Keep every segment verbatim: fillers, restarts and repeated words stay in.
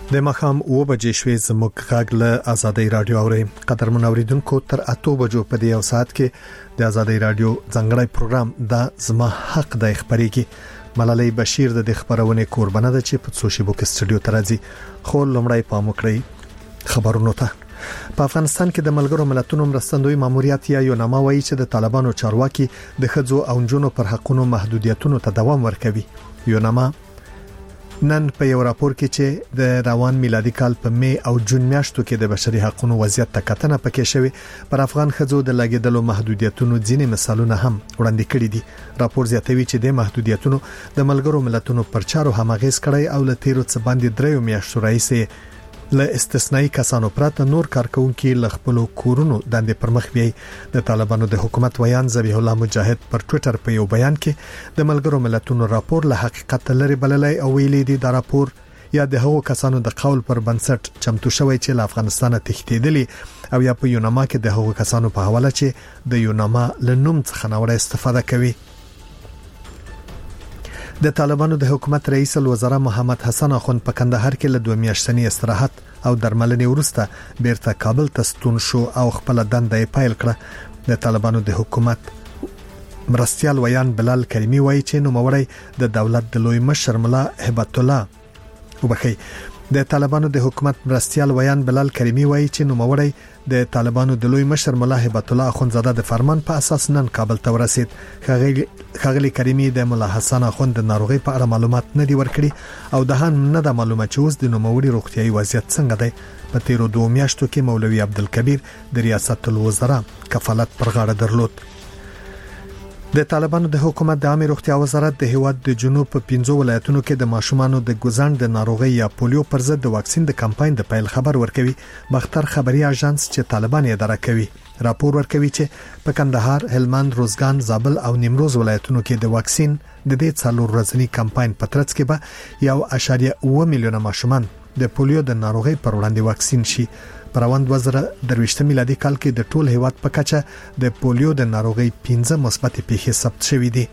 د مخام او بجې شوي زموږ غږ له آزادۍ رادیو اوري قدرمن اوریدونکو تر اته بجو په دی او ساعت کې د آزادۍ رادیو ځنګړی پروګرام د زما حق د خبريږي ملالۍ بشیر د خبرونه قربانه ده چې په سوشي بوک استودیو ترازی خو لمړی پام وکړي خبرونه ته په افغانستان کې د ملګرو ملتونو مرستندوی ماموریت یا یوناما وایي چې د طالبانو چارواکي د خځو او نجونو پر حقوقو محدودیتونو ته دوام ورکوي یوناما نن په یو راپور کې چې د روان میلادي کال په می او جون میاشتو کې د بشري حقوقو وضعیت ته کتنه پکې شوی پر افغان خځو د لګیدلو محدودیتونو ځینې مثالونه هم وړاندې کړي دي راپور زیاتوي چې د محدودیتونو د ملګرو ملتونو پر چارو همغږي کړي او له تیرو څه باندې دریو میاشتو راځي له استثنایی کسانو پرته نور کارکونکو ل خپل کورونو د پرمخ بي د طالبانو د حکومت ویان ذبیح الله مجاهد پر ټوئیټر په یو بیان کې د ملګرو ملتونو راپور له حقیقت لري بللای او ویلي دي د راپور یا د هغو کسانو د قول پر بنسټ چمتو شوی چې له افغانستان تښتیدلي او یا په یوناما کې د هغو کسانو په حواله چې د یوناما له نوم څخه نوړه استفاده کوي د طالبانو د حکومت رئیس الوزرا محمد حسن اخوند په کندهار کې له دوه میاشتنی استراحت او درملنې وروسته بیرته کابل ته ستون شو او خپل دندې پایل کړه د طالبانو د حکومت مرستيال ویان بلال کریمی وایي چې نو موري د دولت د لوی مشر ملا هبت الله وبخي د طالبانو د حکومت مرستيال ویان بلال کریمی وایي چې نو موري د طالبانو د لوی مشر ملا هبت الله اخوندزاده د فرمان په اساس نن کابل ته ورسید خغلی کریمی د ملا حسن اخوند د ناروغي په اړه معلومات نه دی ورکړي او د هان نه د معلومات چې اوس د نوموړي روغتيایي وضعیت څنګه دی په تیرو دوه میاشتو کې مولوي عبدالکبیر د ریاست الوزرا کفالت پر غاړه درلود د طالبانو د حکومت د عامه روغتیا وزارت د هیواد د جنوب په پنځو ولایتونو کې د ماشومانو د ګوزند د ناروغي یا پولیو پر ضد د واکسین د کمپاین د پیل خبر ورکوي بختر خبري اژانس چې طالبان یې اداره کوي راپور ورکوي چې په کندهار، هلمند، روزګان، زابل او نیمروز ولایتونو کې د واکسین د دې څلور ورځنی کمپاین په ترڅ کې به یو اشاریه اوه میلیونه ماشومان د پولیو د ناروغي پر وړاندې واکسین شي پروند وزره درويشته میلادي کال کې د ټول هیواد په کچه د پولیو د ناروغي پنځه مثبت پیښې ثبت شوې دي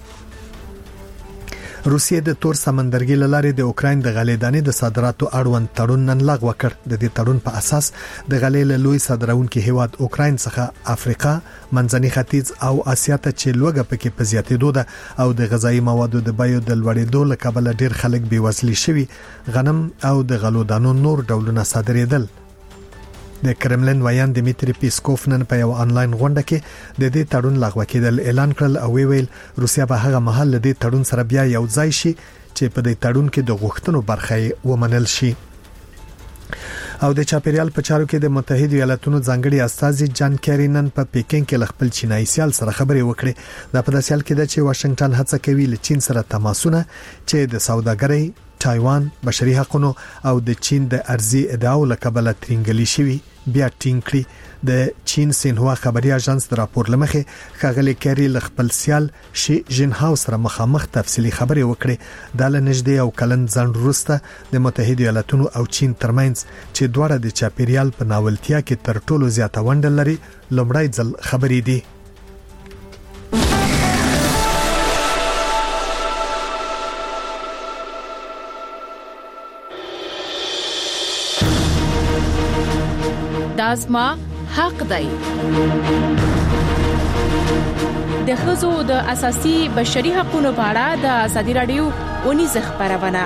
روسیه د تور سمندرګي لارې د اوکراین د غلېدانې د صادراتو اړوند تړون نن لغوه کړ د دې تړون په اساس د غلې له لوی صادرونکو هیواد اوکراین څخه افریقا منځني ختیځ او اسیا ته چې لوګه پکې په زیاتېدو ده او د غذایی موادو د بیو د لوړېدو له کبله ډیر خلک بیوزلي شوي غنم او د غلو دانو نور ډولونه صادرېدل د کرملن ویان دمیتری پیسکوف نن په یو انلاین غونډه کې د دې تړون لغوه کېدل اعلان کړل او ویل روسیا به هغه مهال د دې تړون سره بیا یو ځای شي چې په دې تړون کې د غوښتنو برخه ومنل شي او د چاپیریال په چارو کې د متحده ایالاتونو ځانګړي استاذ جان کیری نن په پیکینګ کې خپل چینایي سیال سره خبرې وکړې دا په داسې حال کې ده چې واشنگټن هڅه کوي له چین سره تماسونه چې د سوداګرۍ تایوان بشري حقوقو او د چین د ارزي ادعاو لکبله ترنګلی شوی بیا ټینګ کړی د چین سینهوا خبري اژانس د راپور لمخې خغلی کری ل خپل سیال شي جنهاو سره مخامخ تفصیلی خبري وکړي د لنجدي او کلن ځند وروسته د متحده ایالاتونو او چین ترمنځ چې دواړه د چاپیریال په ناولتیا کې تر ټولو زیاته ونډه لري لومړی ځل خبري دي دازما حق دی د خزو د اساسي بشري حقوقو په اړه د ازادي رادیو اونیز خبرونه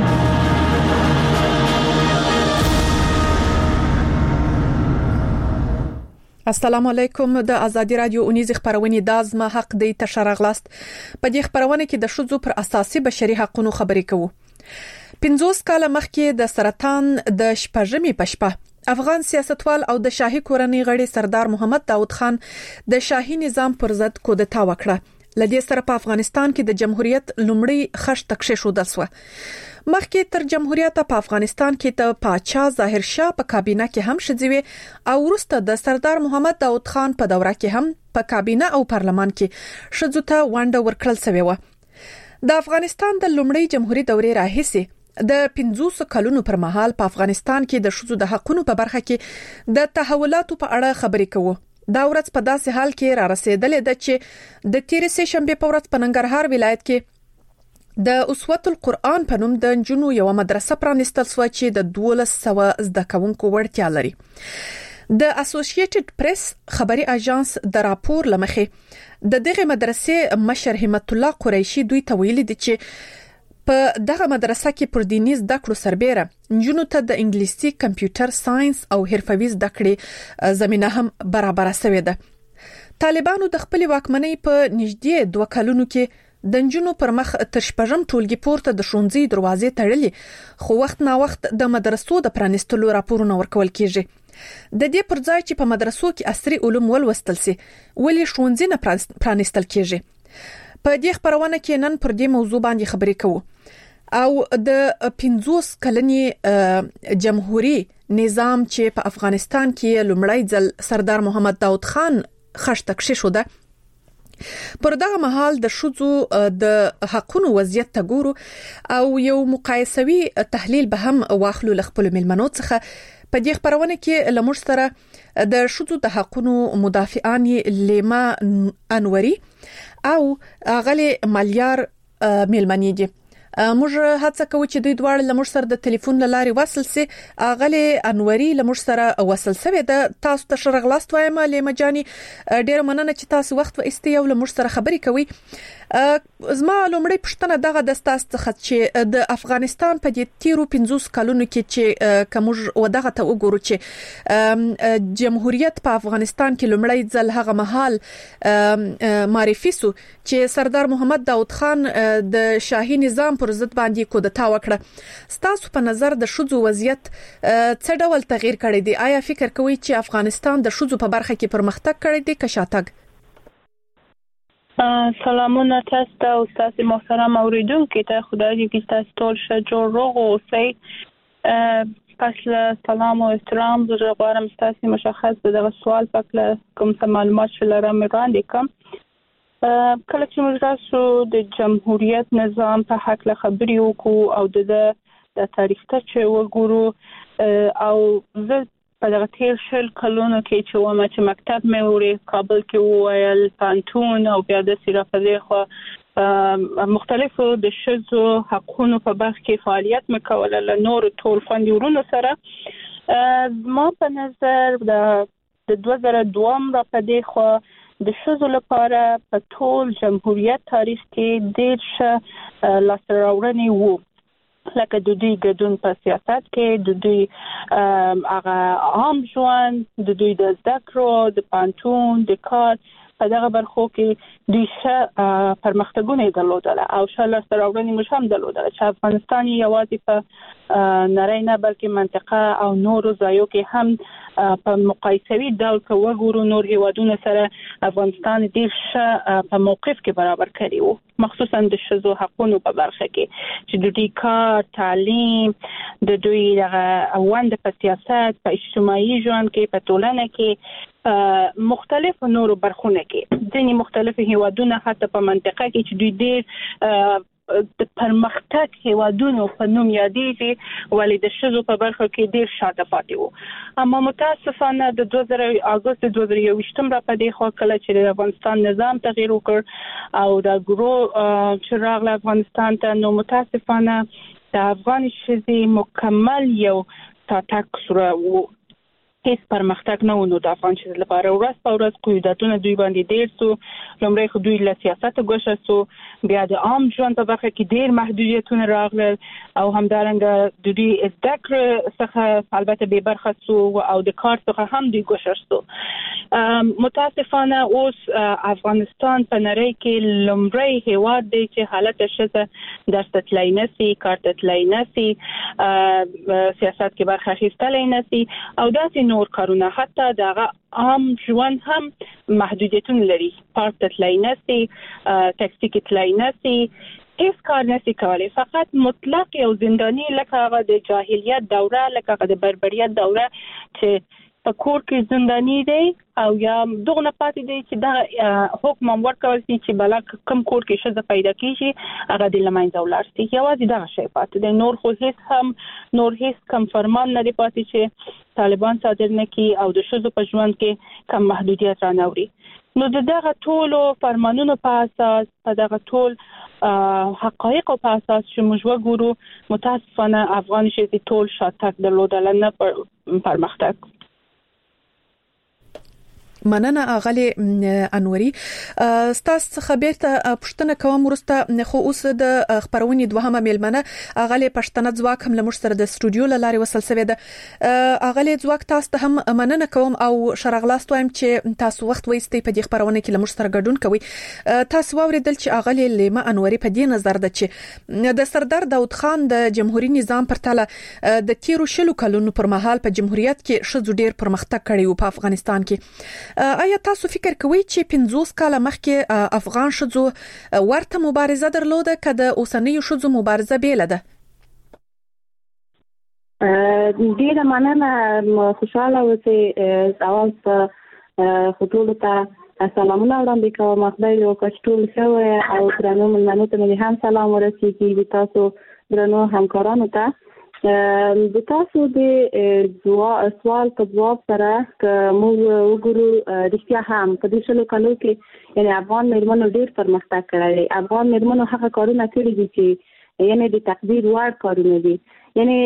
السلام علیکم د ازادي رادیو اونیز خبرونه دازما حق دی تشرغلاست په دې خبرونه کې د شذو پر اساسي بشري حقوقو خبرې کوو پنځوس کال مخکې د سرطان د شپږمې پښپه افغان سیاستوال او د شاهي کورنۍ غړي سردار محمد داود خان د شاهي نظام پر ضد کودتا وکړه لدې سره په افغانستان کې د جمهوریت لومړی خښ تکشه شو دسوه مخکې تر جمهوریت په افغانستان کې ته پاچا ظاهر شاه په کابینه کې هم شځوي او وروسته د سردار محمد داود خان په دوره کې هم په کابینه او پارلمان کې شځو ته ونډه ورکړل شوی و د افغانستان د لومړی جمهوریت دورې راهیسي د پنځوس کلونو پر مهال په افغانستان کې د شذو د حقوقو په برخه کې د تحولاتو په اړه خبرې کوو دا ورځ په داسې حال کې را رسیدلې ده چې د تیر سه شنبه په ورځ په ننګرهار ولایت کې د اسوة القرآن په نوم د جنو یو مدرسه پرانستل شو چې د دولس سوه زده کوونکو وړتیا لري. د اسوسییټډ پریس خبري اژانس د راپور لمخې د دغه مدرسې مشر همت الله قریشي دوی ته ویلي دي چې په دغه مدرسه کې پر دیني زده کړو سربېره جنو ته د انګلیسي کمپیوټر ساينس او حرفوي زده کړې زمينه هم برابر شوې ده. طالبانو د خپل واکمنۍ په نږدې دوه کلونو کې د نجونو پر مخ تر شپږم ټولګي پورته د ښوونځي دروازې تړلې، خو وخت نا وخت د مدرسو د پرانستلو راپورونه ورکول کیږي. د دې پر ځای چې په مدرسو کې عصري علوم ولوستل سي، ولې ښوونځي نه پرانستل کیږي؟ په دې خبرونه کې نن پر دې موضوع باندې خبرې کوو او د پنځوس کلنې جمهوریت نظام چې په افغانستان کې لومړی ځل سردار محمد داود خان خښته کړی شو ده، پر دغه مهال د شذو د حقونو وضعیت ته ګورو او یو مقایسوي تحلیل به هم واخلو لخپل ملمنو څخه. په دې خبرونه کې لمر سره د شذو د حقونو مدافعان لیما انوري او غلي مالیار ملمنې دي. موږ هڅه کوو چې دوی دواړه لمر سره د ټلیفون لاري وصل سي. غلي انوري لمر سره وصل سوي د تاسو ته شرغلاست وایم لیما جاني، ډیر مننه چې تاسو وخت و استي یو لمر سره خبري کوي. زما لومړی پښتنه دغه د تاسو څخه چې د افغانستان په دې تیرو پنځوس کلونو کې چې کومج ودغه ته وګورو چې جمهوریت په افغانستان کې لومړی ځل هغه مهال معرفي سو چې سردار محمد داود خان د شاهي نظام پر ضد باندې کودتا وکړه. ستاسو په نظر د شذو وضعیت څه ډول تغییر کړی دی؟ آیا فکر کوئ چې افغانستان د شذو په برخه کې پرمختګ کړی دی که شاتګ؟ سلامونه تاسو ته او تاسو محترم اوریدونکو ته، خدای دې چې تاسو ټول ښه جوړ روغ اوسئ. پس له سلام او احترام زه غواړم تاسو مشخص دغه سوال پکله کوم څه معلومات شلرم وړاندې کوم. کله چې موږ تاسو د جمهوریت نظام په حق له خبرې وکړو او د د تاریخ ته چې وګورو او زه په دغه تیر شل کلونو کې چې ومه چې مکتب مې وړي کابل کې وویل پانتون او بیا د سیرافزې خو مختلفو د شذو حقونو په برخه کې فعالیت مکوله له نور ټول خوندي ورونو سره. ما په نظر د دوه زره دوه را پدې خو د شذو لپاره په ټول جمهوریت تاریخ کې ډېر ښه لاسته راوړنې وو، لکه د دوی ګډون په سیاست کې، د دوی هغه عام ژوند، د دوی د زده کړو، د پانتون، د کار په دغه برخو کې دوی ښه پرمختګونه درلودل او ښه لاسته راوړنې موږ هم درلودل چې افغانستان یوازې په نړۍ نه بلکې منطقه او نورو ځایو کې هم په مقایسوي ډول کې وګورو نور هیوادونو سره افغانستان ډېر ښه په موقف کې برابر کړی وو، مخصوصا د شذو حقونو په برخه کې چې د دوی کار، تعلیم، د دوی دغه ونډه په سیاست، په اجتماعي ژوند کې، په ټولنه کې مختلف نورو برخونه کې ځینې مختلف هیوادونه حتی په منطقه کې چې دوی ډېر د پرمختګ هیوادونو په نوم یادېږي ولې د شذو په برخه کې ډېر شاته پاتې وو. اما متاسفانه د دوه زره اګوست دوه زره یوویشتم را پدې خو کله چې د افغانستان نظام تغییر وکړ او د ګرو چې راغله افغانستان ته، نو متاسفانه د افغان ښځې مکمل یو تاتک سره وو، هیڅ پرمختګ نه ونو د افغان ښځو لپاره. ورځ په ورځ قیودتونه دوی باندې ډېر سو، لومړی خو دوی له سیاست ګوښه سو، بیا د عام ژوند په برخه کې ډېر محدودیتونه راغلل او همدارنګه د دوی زده کړې څخه البته بې برخه سو او د کار څخه هم دوی ګوښه سو. متاسفانه اوس افغانستان په نړۍ کې لومړی هیواد دی چې حالت ښځه درس ته تللی نه سي، کار ته تللی نه سي، سیاست کې برخه اخیستلی نه سي او داسې نور کارونه، حتی دغه عام ژوند هم محدودیتونه لري، پارک ته تللی نه سي، ټکسي کې تللی نه سي، هیڅ کار نشي کولای، فقط مطلق یو زندانی لکه هغه د جاهلیت دوره، لکه هغه د بربریت دوره چې په کور کې زندانی دی او یا دغه نه پاتې دی چې دا حکم ورکول شي چې بل کم کور کې ښځه پیدا کیږي هغه د لمنځه ولاړ شي، یوازې دغه شی پاتې دی، نور خو هیڅ هم نور هیڅ کم فرمان نه دی پاتې چې طالبان صادر نه کړي او د ښځو په ژوند کې کم محدودیت رانوړي. نو دغه ټولو فرمانونو په اساس په دغه ټول حقایق په اساس چې موږ وګورو متاسفانه افغان شرکت ټول شاتګ درلودل نه پرمختګ. مننه اغلی انوري. ستاسو خبرته پښتنه کوم ورسته خو اوس د خبرونې دوهمه میلمنه اغلی پښتنه ځواک هم لمر سره د استودیو لاري وصل سوي ده. اغلی ځواک تاسو ته هم مننه کوم او شرغلاست وایم چې تاسو وخت وایستئ په دې خبرونه کې لمر سره ګډون کوي. تاسو واوریدل چې اغلی لیما انوري په دې نظر ده چې د سردار داود خان د جمهوریت نظام پر تله د تیرو شلو کلونو پر مهال په جمهوریت کې شذ ډیر پرمختګ کړی او په افغانستان کې آیا تاسو فکر کوئ چې پنځوس کاله مخکې افغان شذو ورته مبارزه درلوده کده اوسنۍ شذو مبارزه بیل ده؟ ډیره مننه، خوشاله اوسئ. اول په خطول ته سلامونه وړاندې کوم. خدای دې وکړي ټول ښه او درنو ملمنو ته مې هم سلام ورسیږي. تاسو درنو همکارانو ته د تاسو د سوال په جواب سره که موږ وګورو رښتیا هم په دې شلو کالو کې یعنی افغان مېرمنو ډېر پرمختګ کړی دی. افغان مېرمنو هغه کارونه کړي دي چې یعنی د تقدیر وړ کارونه دي. یعنی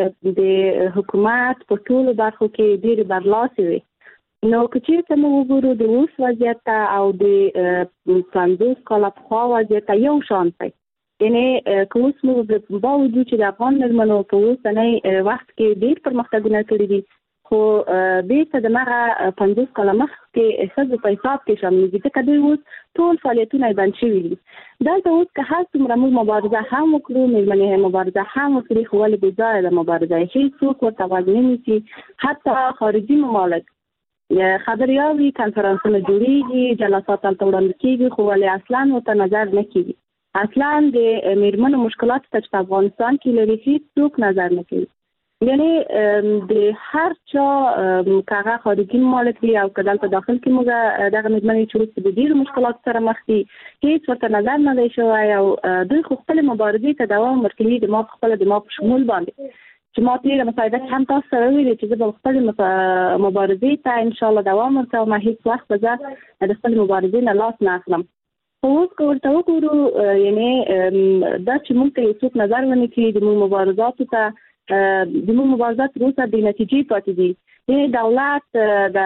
د حکومت په ټولو برخو کې ډېر برلاسي وي. نو که چېرته موږ وګورو د اوس وضعیت او د پنځوس کاله پخوا وضعیت یو شان دی. یعنی که اوس موږ باوجود چې د افغان مېرمنو په اوسنی وخت کې ډېر پرمختګونه کړي دي خو بیرته د هغه پنځوس کاله مخکې ښځو په حساب کې شامل دي ځکه دوی اوس ټول فعالیتونه یې بند شوي دي. دلته اوس که هر څومره موږ مبارزه هم وکړو، مېرمنې مبارزه هم وکړي، خو ولې بې ځایه ده مبارزه. هېڅوک ورته غوږ نه نیسي. حتی خارجي ممالک خبریالي کنفرانسونه جوړېږي، جلسات هلته وړاندې کېږي، خو ولې اصلا ورته نظر نه کېږي. اصلا د مېرمنو مشکلات ته په افغانستان کې لري هیڅوک نظر نه کوي. یعنی د هر چا کاغه خارجي مالک دی او کله په داخل کې موږ دغه مېرمنې چې د ډېرو مشکلات سره مخ دي هیڅ ورته نظر نه دی شوی او دوی خو خپل مبارزې ته دوام ورکوي د ما خپل د ما په شمول باندې چې ما تیره مسایده هم تاسو سره ویلي چې زه به خپل مبارزې ته ان شاء الله دوام ورکوم. هیڅ وخت به زه د خپل مبارزې نه لاس نه اخلم. اوس که ورته وګورو یعنی دا چې موږ ته څوک نظر ونه کړي د موږ مبارزاتو ته د موږ مبارزات وروسته بې نتیجې پاتې دي. یعنی دولت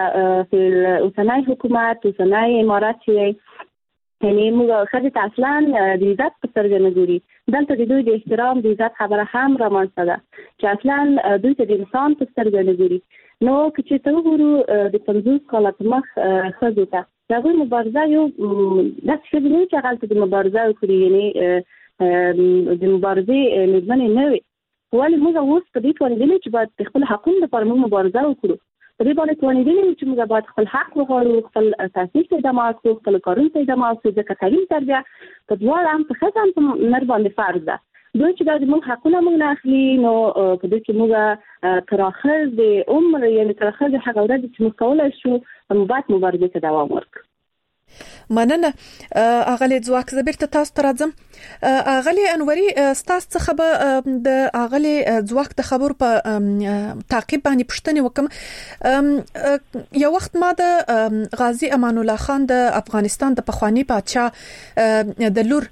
د اوسنی حکومت اوسنی امارت چې یعنی موږ ښځې ته اصلا د عزت په سترګه نه ګوري. دلته د دوی د احترام د عزت خبره هم رامنځته ده چې اصلا دوی ته د انسان په سترګه نه ګوري. نو که چې ته وګورو د پنځوس کاله په مخ ښځو ته د هغوی مبارزه یو داسې ښځې نه وي چې هغلته د مبارزه وکړي یعنې د مبارزې مېرمنې نه وي. ولې موږ اوس په دې توانېدلي چې باید د خپل حقونو لپاره موږ مبارزه وکړو. په دې باندې توانېدلي چې موږ باید خپل حق وغواړو، خپل تحصیل ته ادامه ورکړو، خپل کارونو ته ادامه ورکړو ځکه تعلیم تربیه په دواړه هم په ښځه هم په نر باندې فرض ده. دوی چې دا زموږ حقونه موږ نه اخلي نو په دې کې موږ تر اخر د عمر یعنې تر اخر د هغه ورځې چې موږ کولی شو موږ باید مبارزې ته دوام ورکړو. مننه اغلی ځواک. زه بیرته تاسو ته راځم. اغلی انوري ستاسو څخه به د اغلی ځواک د خبرو په تعقیب باندې پوښتنه وکم. یو وخت ما د غازی امان الله خان د افغانستان د پخوانی بادشاه د لور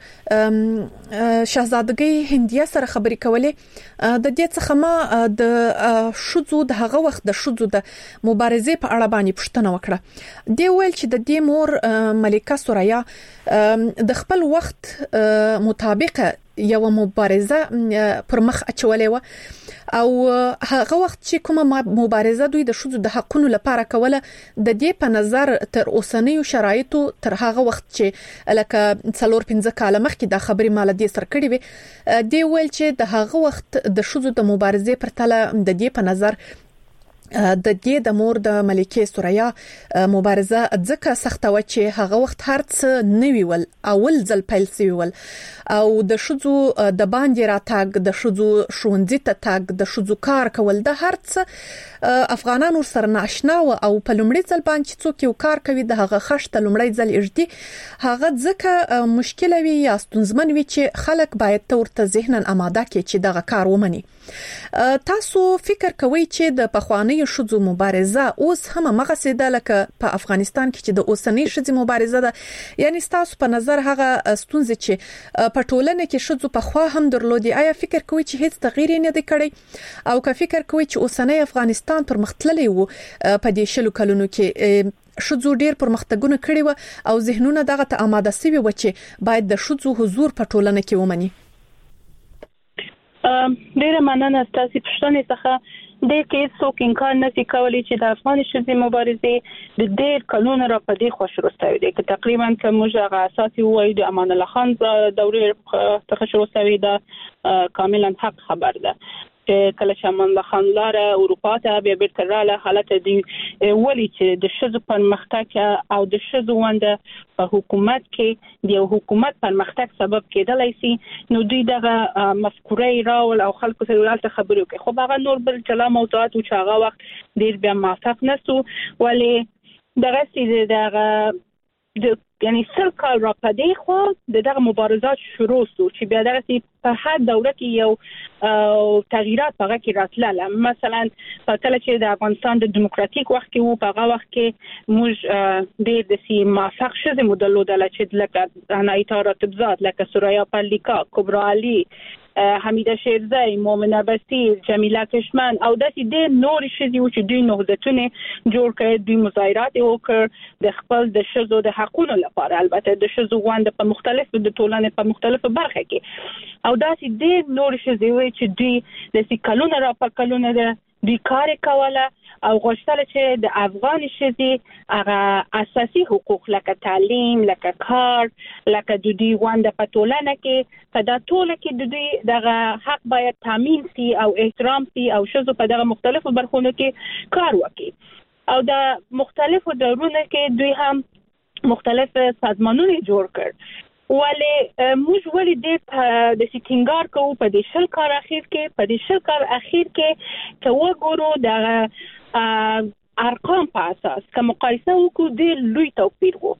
شاهزادګۍ هندیه سره خبرې کولې. د دې څخه ما د شذو د هغه وخت د شذو د مبارزې په اړه باندې پوښتنه وکړه. دی ویل چې د دې مور ملکه سوریا د خپل وخت مطابق یو مبارزه پر مخ اچولې و او هغه وخت چې کومه مبارزه دوی د شذو د حقونو لپاره کوله د دې په نظر تر اوسنیو شرایطو تر هغه وخت چې لکه څلور پنځه کاله مخکې د خبرې مال دې سر کړی وي. دی ویل چې د هغه وخت د شذو د مبارزې پر تله د دې په نظر د دې د مور د ملکه سوریا مبارزه ځکه سخته و چې هغه وخت هر څه نوي ول اول ځل پیل شوی ول او د شذو د باندې راتګ د شذو ښوونځي ته تګ د شذو کار کول د هر څه افغانانو سره ناشنا و او په لومړي ځل باندې څوک یو کار کوي د هغه خشته لومړي ځل اجدي هغه ځکه مشکل وي یا ستونزمن وي چې خلک باید تورته ذهنن آماده کړي چې دغه کار ومني. تاسو فکر کوئ چې د پخوانی اوسنۍ شذو مبارزه اوس هم مغه سیده لکه په افغانستان کې چې د اوسنۍ شذو مبارزه ده یعنی تاسو په نظر هغه ستونزې چې په ټولنه کې شذو په خوا هم درلودي آیا فکر کوئ چې هیڅ تغییر نه دی کړی او که فکر کوئ چې اوسنۍ افغانستان پرمختللی وو په دې شلو کلونو کې شذو ډیر پرمختګونه کړي و او ذهنونه دغه ته آماده سوي و چې باید د شذو حضور په ټولنه کې ومني. ډیره مننه ستاسو پوښتنې څخه د کې څوک انکار نشي کولی چې د افغان شذو مبارزې د ډیر کلونو را پدې خوش رسوي دي چې تقریبا کوم ځای اساسي وایي د امان الله خان دورې څخه شروع شوی دا کاملا حق خبر ده کله چې امان الله خان لاره اروپا ته بیا بیرته رااله حالت دی ولی چې د شذو پرمختګ او د شذو ونده په حکومت کې د حکومت پرمختګ سبب کېدلای شي نو دوی دغه مفکورې راول او خلکو سره ولته خبرو کوي خو هغه نور بل چلا موضوعات او چې هغه وخت ډیر بیا موافق نسو ولی دغه سي دغه د یعنی سل کال را پدې خو دغه مبارزات شروع شو چې بیا دغه په هر دوره کې یو تغییرات هغه کې راتلل مثلا په کله چې د افغانستان د دیموکراتیک وخت کې وو په هغه وخت کې موږ د د سی موافق شوه مدلو د لچې لکه عنایت راتبزاد لکه سوریا پالیکا کبرا علی حمیده شیرزی مومنه بسیر جمیله کشمن او داسې د نور شذي او چې دوی نهضتونه جوړ کړي دوی مظاهرات وکړ د خپل د شذو د حقوقو لپاره البته د شذو وند په مختلفو د ټولنې په مختلفو برخه کې او داسې د نور شذي چې دوی د سکلونه را په کلونه د دوی کار کوله او غوښتل چې د افغان شذي هغه اساسي حقوق لکه تعلیم لکه کار لکه د دوی وند په ټولنه کې په دا ټوله کې د دوی دغه حق باید تامین شي او احترام شي او شذو په دغه مختلفو برخونو کې کار وکړي او د مختلفو دورونو کې دوی هم مختلف سازمانونه جوړ کړ ولی موږ ولې د د سټینګار کوو په دې شل کال اخیر کې په دې شل کال اخیر کې چې وګورو د ارقام په اساس که مقایسه وکړو د لوی توپیر وو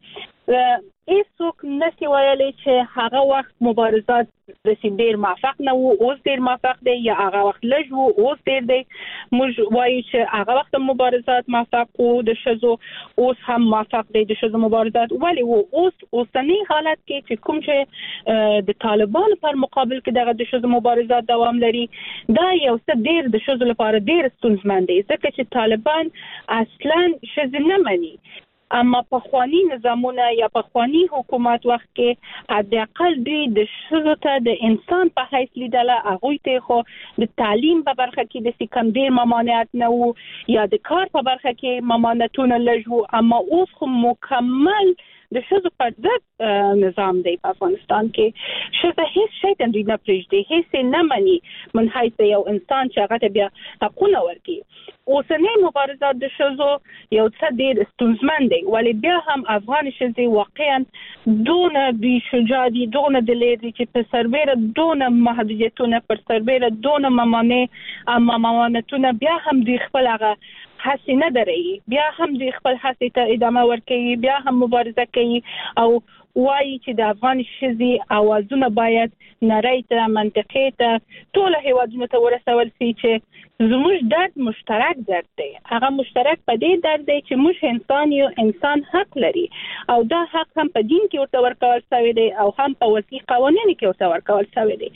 هیڅوک نشي ویلی چې هغه وخت مبارزات د ډیر موافق نه وو اوس ډیر موافق دی یا هغه وخت لږ وو اوس ډیر دی موږ وایو چې هغه وخت مبارزات موافق وو د شذو اوس هم موافق دی د شذو مبارزات ولی وو اوس اوسنی حالت کې چې کوم چې د طالبانو پر مقابل کې دغه د شذو مبارزات دوام لري دا یو څه ډیر د شذو لپاره ډیر ستونزمن دی ځکه چې طالبان اصلا شذو نه مني اما په خواني نظامونه یا په خواني حکومت وخت کې حد اقل دوی د شذو ته د انسان په حیث لیدله هغه ته خو د تعلیم په برخه کې د سکم ډیر ممانعت نه وو یا د کار په برخه کې ممانعتونه لږ وو اما اوس خو مکمل د شذو پر ضد نظام دی په افغانستان کې شذو هیڅ شی ته دوی نه پرېږدي هیڅ نه مني من حیث یو انسان چې هغه ته بیا حقونه ورکړي اوسنۍ مبارزات د شذو یو څه ډیر ستونزمن دی ولی بیا هم افغان شذي واقعا دونه بي شجاع دي دونه د لري چې په سربېره دونه محدودیتونه پر سربېره دونه ممانع اما ممانعتونه بیا هم دوی خپل هغه هڅه نه دري بیا هم دوی خپل هڅې ته ادامه ورکوي بیا هم مبارزه کوي او وایي چې د افغان شذي اوازونه باید نړۍ ته منطقې ته ټول هیوادونو ته ورسول شي چې زموږ درد مشترک درد دی هغه مشترک په دې درد دی چې موږ انسان یو انسان حق لري او دا حق هم په دین کې ورته ورکول شوی دی او هم په وصي قوانینو کې ورته ورکول شوی دی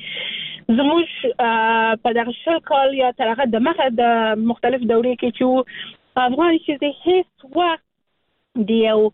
زموږ په دغه شل کال یا تر هغه د مخه د مختلف دورې کې چې افغان شذي هیڅ وخت د یو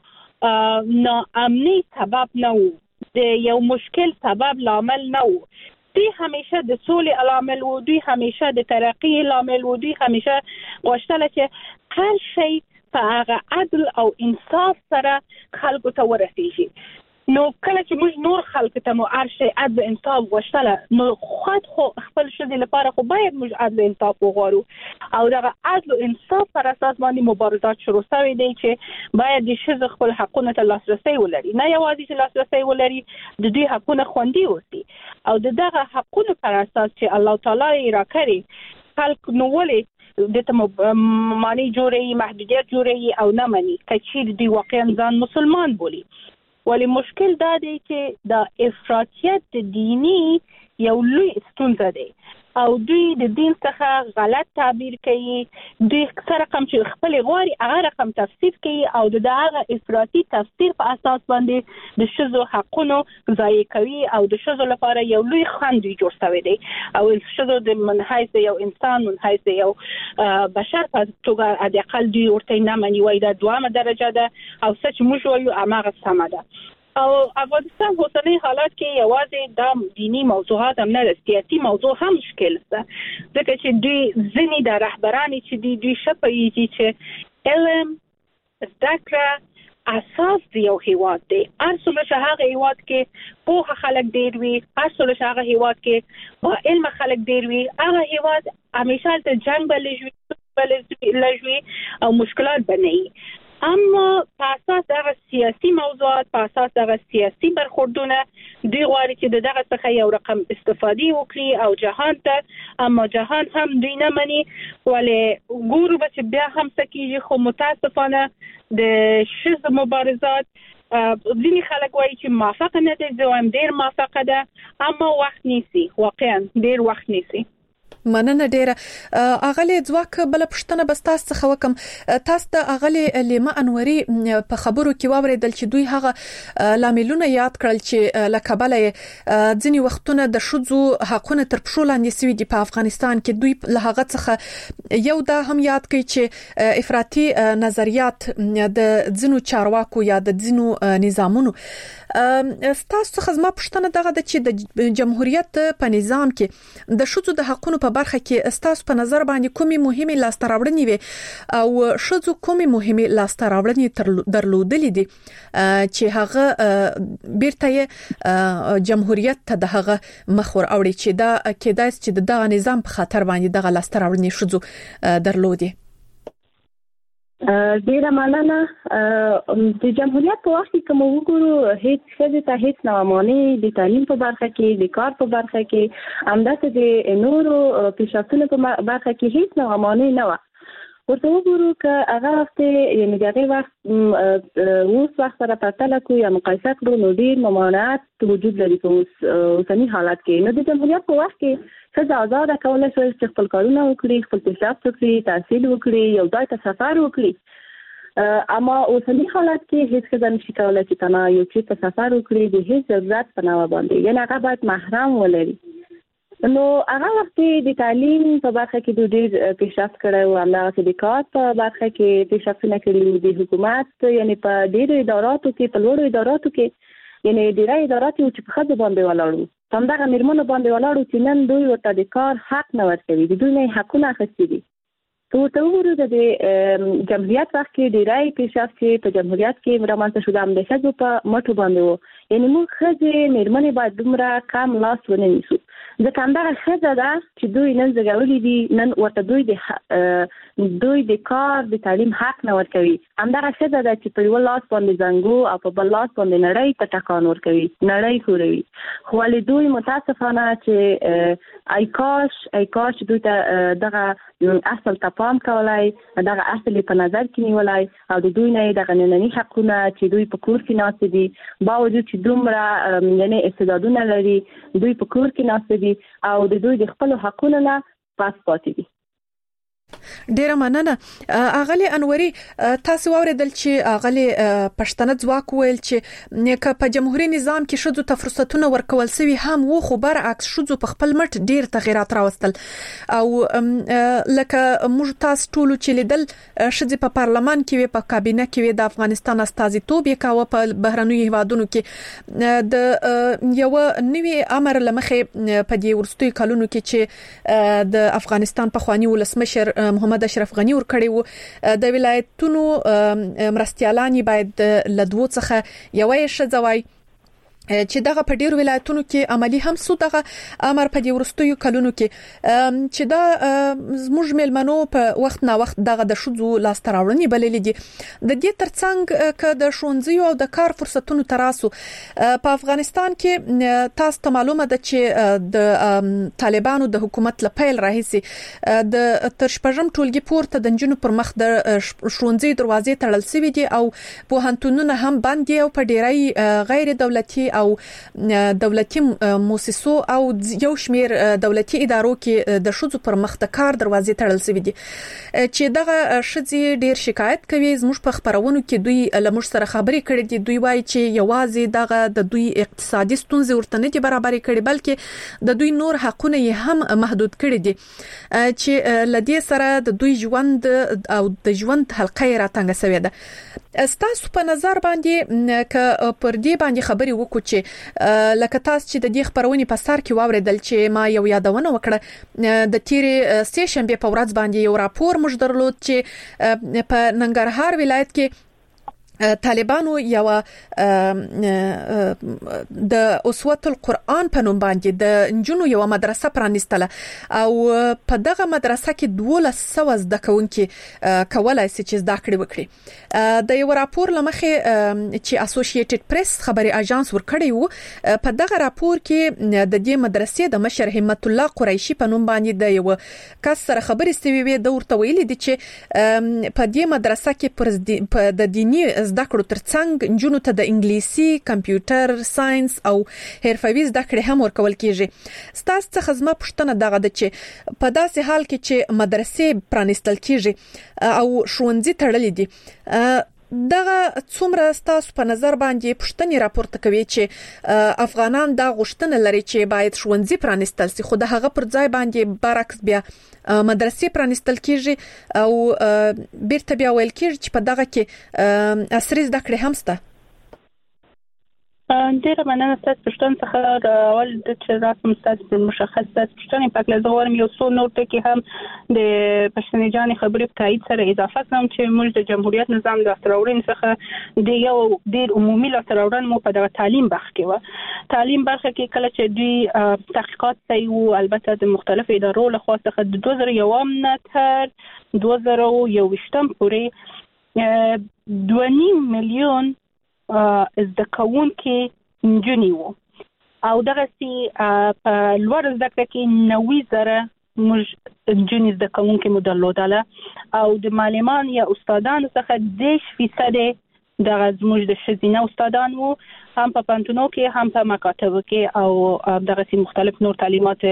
ناامني سبب نه وو د یو مشکل سبب لامل نه وو دوی همیشه د سولې عامل وو دوی همیشه د ترقی عامل وو دوی همیشه غوښتل چې هر شی په هغه عدل او انصاف سره خلکو ته ورسیږي نو کله چې موږ نور خلک ته مو ارشي عدل انصاف غوښتل نو خود خو خپل شذي لپاره خو باید موږ عدل انصاف وغواړو او دا عدل انصاف پر اساس باندې مبارزات شروع شوي دي چې باید د شذو خپل حقوقو ته لاسرسي ولري نه یوازې چې لاسرسي ولري د دوی حقوقونه خوندي اوسي او دغه حقوقو پر اساس چې الله تعالی یې راکړي خلک نو ولې د ته معنی جوړي محدودیت جوړي او نه مني کچې دوی واقعا ځان مسلمان بولي ولی مشکل دا دی چې د افراطیت دینی یو لوی ستونزه دی او دوی د دین څخه غلط تعبیر کوي. دوی سره کوم چې خپل غواري هغه رقم تفسیر کوي او د هغه افراطي تفسیر په اساس باندې د شذو حقونو ضایع کوي او د شذو لپاره یو لوی خنډ جوړ شوی دی او شذو د منحیث یو انسان منحیث یو بشر په توګه د اقل دوی ورته نه مني وای دا دوامه درجه ده او سچ موږ وایو هغه سمه ده. او افغانستان اوسنی حالات کې یوازې د دینی موضوعات هم نه سیاسي موضوع هم مشکل ده ځکه چې دوی ځینې د رهبرانی چې دوی دوی شپږی چې علم ذکر اساس دی یو هیواد دی. ارسل شهغه هیواد کې په خلک ډیر وی ارسل شهغه هیواد کې با علم خلک ډیر وی هغه هیواد همیشه د جنگ بلجوي لجوي او مشکلات بنئ. اما په اساس دغه سیاسي موضوعات په اساس دغه سیاسي برخوردونه دوی غواړي چې دغه څخه یو رقم استفادي وکړي او جهان ته اما جهان هم دوی نه مني ولې ګورو چې بیا هم سکیږي خو متاسفانه د شذ مبارزات ځینې خلک وایي چې موافقه نه دي زویم ډیر موافقه ده اما وخت نیسي واقعا ډیر وخت نیسي. مننه ډیره. اغلی ځواک بل پښتنه بس تاسو څخه وکم تاسو د اغلی لیما انوري په خبرو کې واوریدل چې دوی هغه لاملونه یاد کړل چې لکبل ځینی وختونه د شذو حقونه تر پښو لاندې سوي دي په افغانستان کې. دوی له هغه څخه یو دا هم یاد کوي چې افراطي نظریات د ځینو چارواکو یا د ځینو نظامونو تاسو څخه زما پښتنه دغه د چې د جمهوریت په نظام کې د شذو د حقونو په برخه کې تاسو په نظر باندې کومي مهمه لاسته راوړنې وي او شذو کومي مهمه لاسته راوړنې درلودلې دي چې هغه بیرته جمهوریت ته دغه مخور اوړي چې دا کېدای چې دغه نظام په خاطر باندې دغه لاسته راوړنې شذو درلودي. ډیره مننه. د جمهوریت په وخت کې کوم وګورو هیڅ څه ته هیڅ نه مانی د تعلیم په برخه کې د کار په برخه کې همداسې د نورو پیشرفتونو په برخه کې هیڅ نه مانی نه و. ورته وګورو چې هغه وخت یعنی دغه وخت اوس وخت سره پرتله کوي یا مقایسه کړو نو ډیر ممانعت وجود لري په اوسنی حالات کې. نو د جمهوریت په وخت کې څه آزاد کولای شي چې خپل کارونه وکړي خپل پیشرفت وکړي تحصیل وکړي یو ځای ته سفر وکړي اما اوسنی حالات کې هیڅ څه نشي کولای چې تنا یو چې ته سفر وکړي د هیڅ ضرورت په نامه باندې یعنی هغه باید محرم ولري. نو هغه وخت د تعلیم په برخه کې د ډېر پیشرفت کړی او همدغسې د کار په برخه کې پیشرفتونه کړي د حکومت یعنی په ډېرو اداراتو کې په لوړو اداراتو کې یعنی ډېری ادارات چې په ښځو باندې ولاړ وو همدغه میرمنو باندې ولاړ چې نن دوی ورته د کار حق نه ورکوي د دوی نه حقونه اخیستي دي. ته ورته وګورو د جمهوریت وخت کې ډېری پیشرفت چې په جمهوریت کې رامنځته شو د ښځو په مټو باندې وو یعنی موږ ښځې میرمنې باید دومره کم لاس ونه نیسو ځکه همدغه ښځه ده چې دوی نن زیږولي دي نن ورته دوی د دوی د کار د تعلیم حق نه ورکوي. همدغه ښځه ده چې په یو لاس باندې زنګو او په بل لاس باندې نړۍ ته ټکان ورکوي نړۍ ښوروي. خو ولې دوی متاسفانه چې ای کاش ای کاش دوی ته دغه اصل ته پام کولای دغه اصل په نظر کې نیولای او د دوی نه دغه نننی حقونه چې دوی په کور کې ناست دي باوجود چې دومره یعنی استعدادونه لري دوی په کور کې ناست دي او د دوی د خپل حقونو نه پاس پاتې دي. ډیره مننه. اغلی انوري تاسو اوریدل چې اغلی پښتنه ځواک ویل چې په جمهوریت نظام کې شذو ته فرصتونه ورکول سوي هم وو خو برعکس شذو په خپل مټ ډیر تغیرات راوستل او لکه موږ تاسو ټول چې لیدل شذې په پارلمان کې په کابینه کې د افغانستان استازیتوب یې کاوه په بهرنیو هیوادونو کې د یو نوي امر لمخې په دې ورستوي کلونو کې چې د افغانستان په خواني ولسمشر محمد اشرف غنی ور کړی وو د ولایتونو مرستيالانی باید لدوو څخه یوې شذوي چې دغه په ډیرو ولایتونو کې عملی هم سو دغه امر په دې ورستیو کلونو کې چې دا زموږ ملمنو په وخت نه وخت دغه د شذو لاسته راوړنې بللې دي. د دې ترڅنګ ک د ښوونځیو او د کار فرصتونو تراسو په افغانستان کې تاسو ته معلومه ده چې د طالبانو د حکومت لپاره راهیسي د تر شپږم ټولګي پورته د جنونو پر مخ د ښوونځي دروازې تړل شوې دي او په هنتونونه هم بند دي او په ډیری غیر دولتي او او دولتي مؤسسو او یو شمیر دولتي ادارو کې د شذو پر مختکار دروازې تړل شوې دي چې دغه شذي ډیر شکایت کوي زموږ په خبرونو کې دوی لمر سره خبرې کړې دي دوی وایي چې یوازې دغه د دوی اقتصادي ستونزې ورته نه دي برابرې کړي بلکې د دوی نور حقونه یې هم محدود کړي دي چې لدې سره د دوی ژوند او د ژوند حلقه راتنګ شوې ده ستاسو په نظر باندې ک پر دې باندې خبرې وکړو چې لکه تاسو چې د دې خبرونې په سر کې واوریدل چې ما یو یادونه وکړه د تیرې سه شنبه په ورځ باندې یو راپور موږ درلود چې په ننګرهار ولایت کې طالبانو یو د اسوه القرآن په نوم باندې د انجونو یو مدرسه پرانیستله او په دغه مدرسه کې دولس سوه زده کوونکي کولای شي چې زده کړې وکړي د یو راپور لمخې چې اسوسییټډ پریس خبري اژانس ورکړی وو په دغه راپور کې د دې مدرسې د مشر همت الله قریشي په نوم باندې د یو کس سره خبرې ستوي وي د ورته ویلي دي چې په دې مدرسه کې پر د دینی زده کړو ترڅنګ انجونو ته د انګلیسي کمپیوټر ساينس او حرفوي زده کړې هم ورکول کیږي ستاسو څخه زما پوښتنه دغه ده چې په داسې حال کې چې مدرسې پرانیستل کیږي او ښوونځي تړلې دي دغه څومره ستاسو په نظر باندې پوښتنې راپورته کوي چې افغانان دا غوښتنه لري چې باید ښوونځي پرانیستل شي خو د هغه پر ځای باندې برعکس بیا مدرسې پرانیستل کیږي او بیرته بیا ویل کیږي چې په دغه کې عصري زده کړې هم شته ډیره مننه ستاسو پوښتنه څخه اول د چې راسم ستاسو پر مشخص ستاسو پوښتنې پکې زغورم یو څو نور ټکي هم د پښتني جان خبرې په تایید سره اضافه کوم چې موږ د جمهوریت نظام د اختراورین څخه د یو ډیر عمومي لاسراوړن مو په دغه تعلیم برخه کې و تعلیم برخه کې کله چې دوی تحقیقات کوي او البته د مختلفو ادارو له خوا څخه د دوه زره یو نه تر دوه زره یو پورې دوه نیم میلیون زده کوونکي نجونې وو او دغه سي په لوړ زده کړه کې نوي زره موږ نجونې زده کوونکي مو درلودله او د معلمان یا استادانو څخه دېرش فیصد دغه زموږ د ښځینه استادان وو هم په پوهنتونو کې هم په مکاتبو کې او دغه سي مختلف نور تعلیمات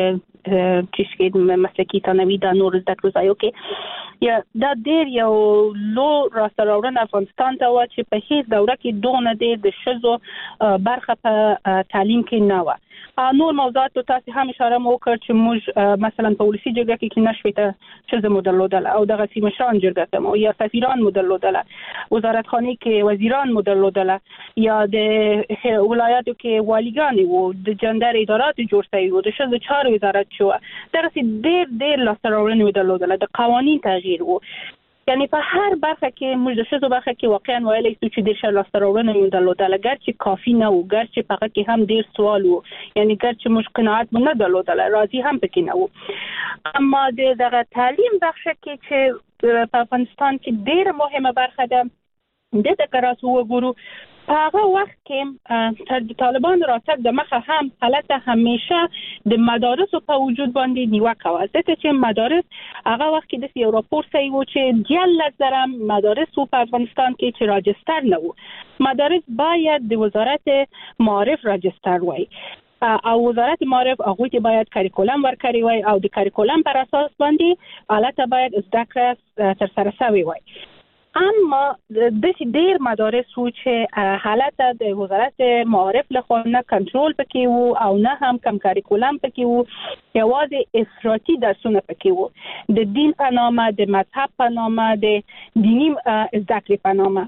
چې مسلکي ثانوي د نور زده کړو ځایو کې یا دا ډیر یو لو راستراورن افغانستان ته و چې په هیڅ دوره کې دونه ډیر د ښځو برخه په تعلیم کې نه و نور موضوعات تاسو هم اشاره مو وکړ چې موږ مثلا په ولسی جرګه کې کې نشوي ښځو مدلودل او دغه سي مشران جرګه ته مو یا سفیران مدلودل وزارت خانه کې وزیران مدلودل یا د ولایتو کې والیګان وو د جندر ادارات جوړ شوی وو د ښځو چارو وزارت شو دغه سي ډیر ډیر لاسراورن مدلودل د قوانين تغییر وو یعنی په هر برخه کې موږ د ښځو برخه کې واقعا ویلای شو چې د شر لاسراورن مدلودل اگر چې کافي نه و ګر چې په کې هم ډیر سوال وو یعنی ګر چې موږ قناعت نه درلودل راضي هم پکې نه وو اما د دغه تعلیم برخه کې چې په افغانستان کې ډیر مهمه برخه ده د تکرار وګورو هغه وخت کې تر طالبان راتګ د مخه هم حالت همیشه د مدارس په وجود باندې نیوکه و ځکه چې مدارس هغه وخت کې د یو راپور سي و چې دیال زره مدارس په افغانستان کې چې راجستر نه و مدارس باید د وزارت معارف راجستر وای او وزارت معارف هغه ته باید کریکولم ورکړي وای او د کریکولم پر اساس باندې حالت باید زده کړه تر سره شوی وای اما د ډیر مدارس وو چې حالت د وزارت معارف له خوا نه کنټرول پکې وو او نه هم کم کریکولم پکې وو یوازې افراطي درسونه پکې وو د دین په نامه د مذهب په نامه د دینی زده کړې په نامه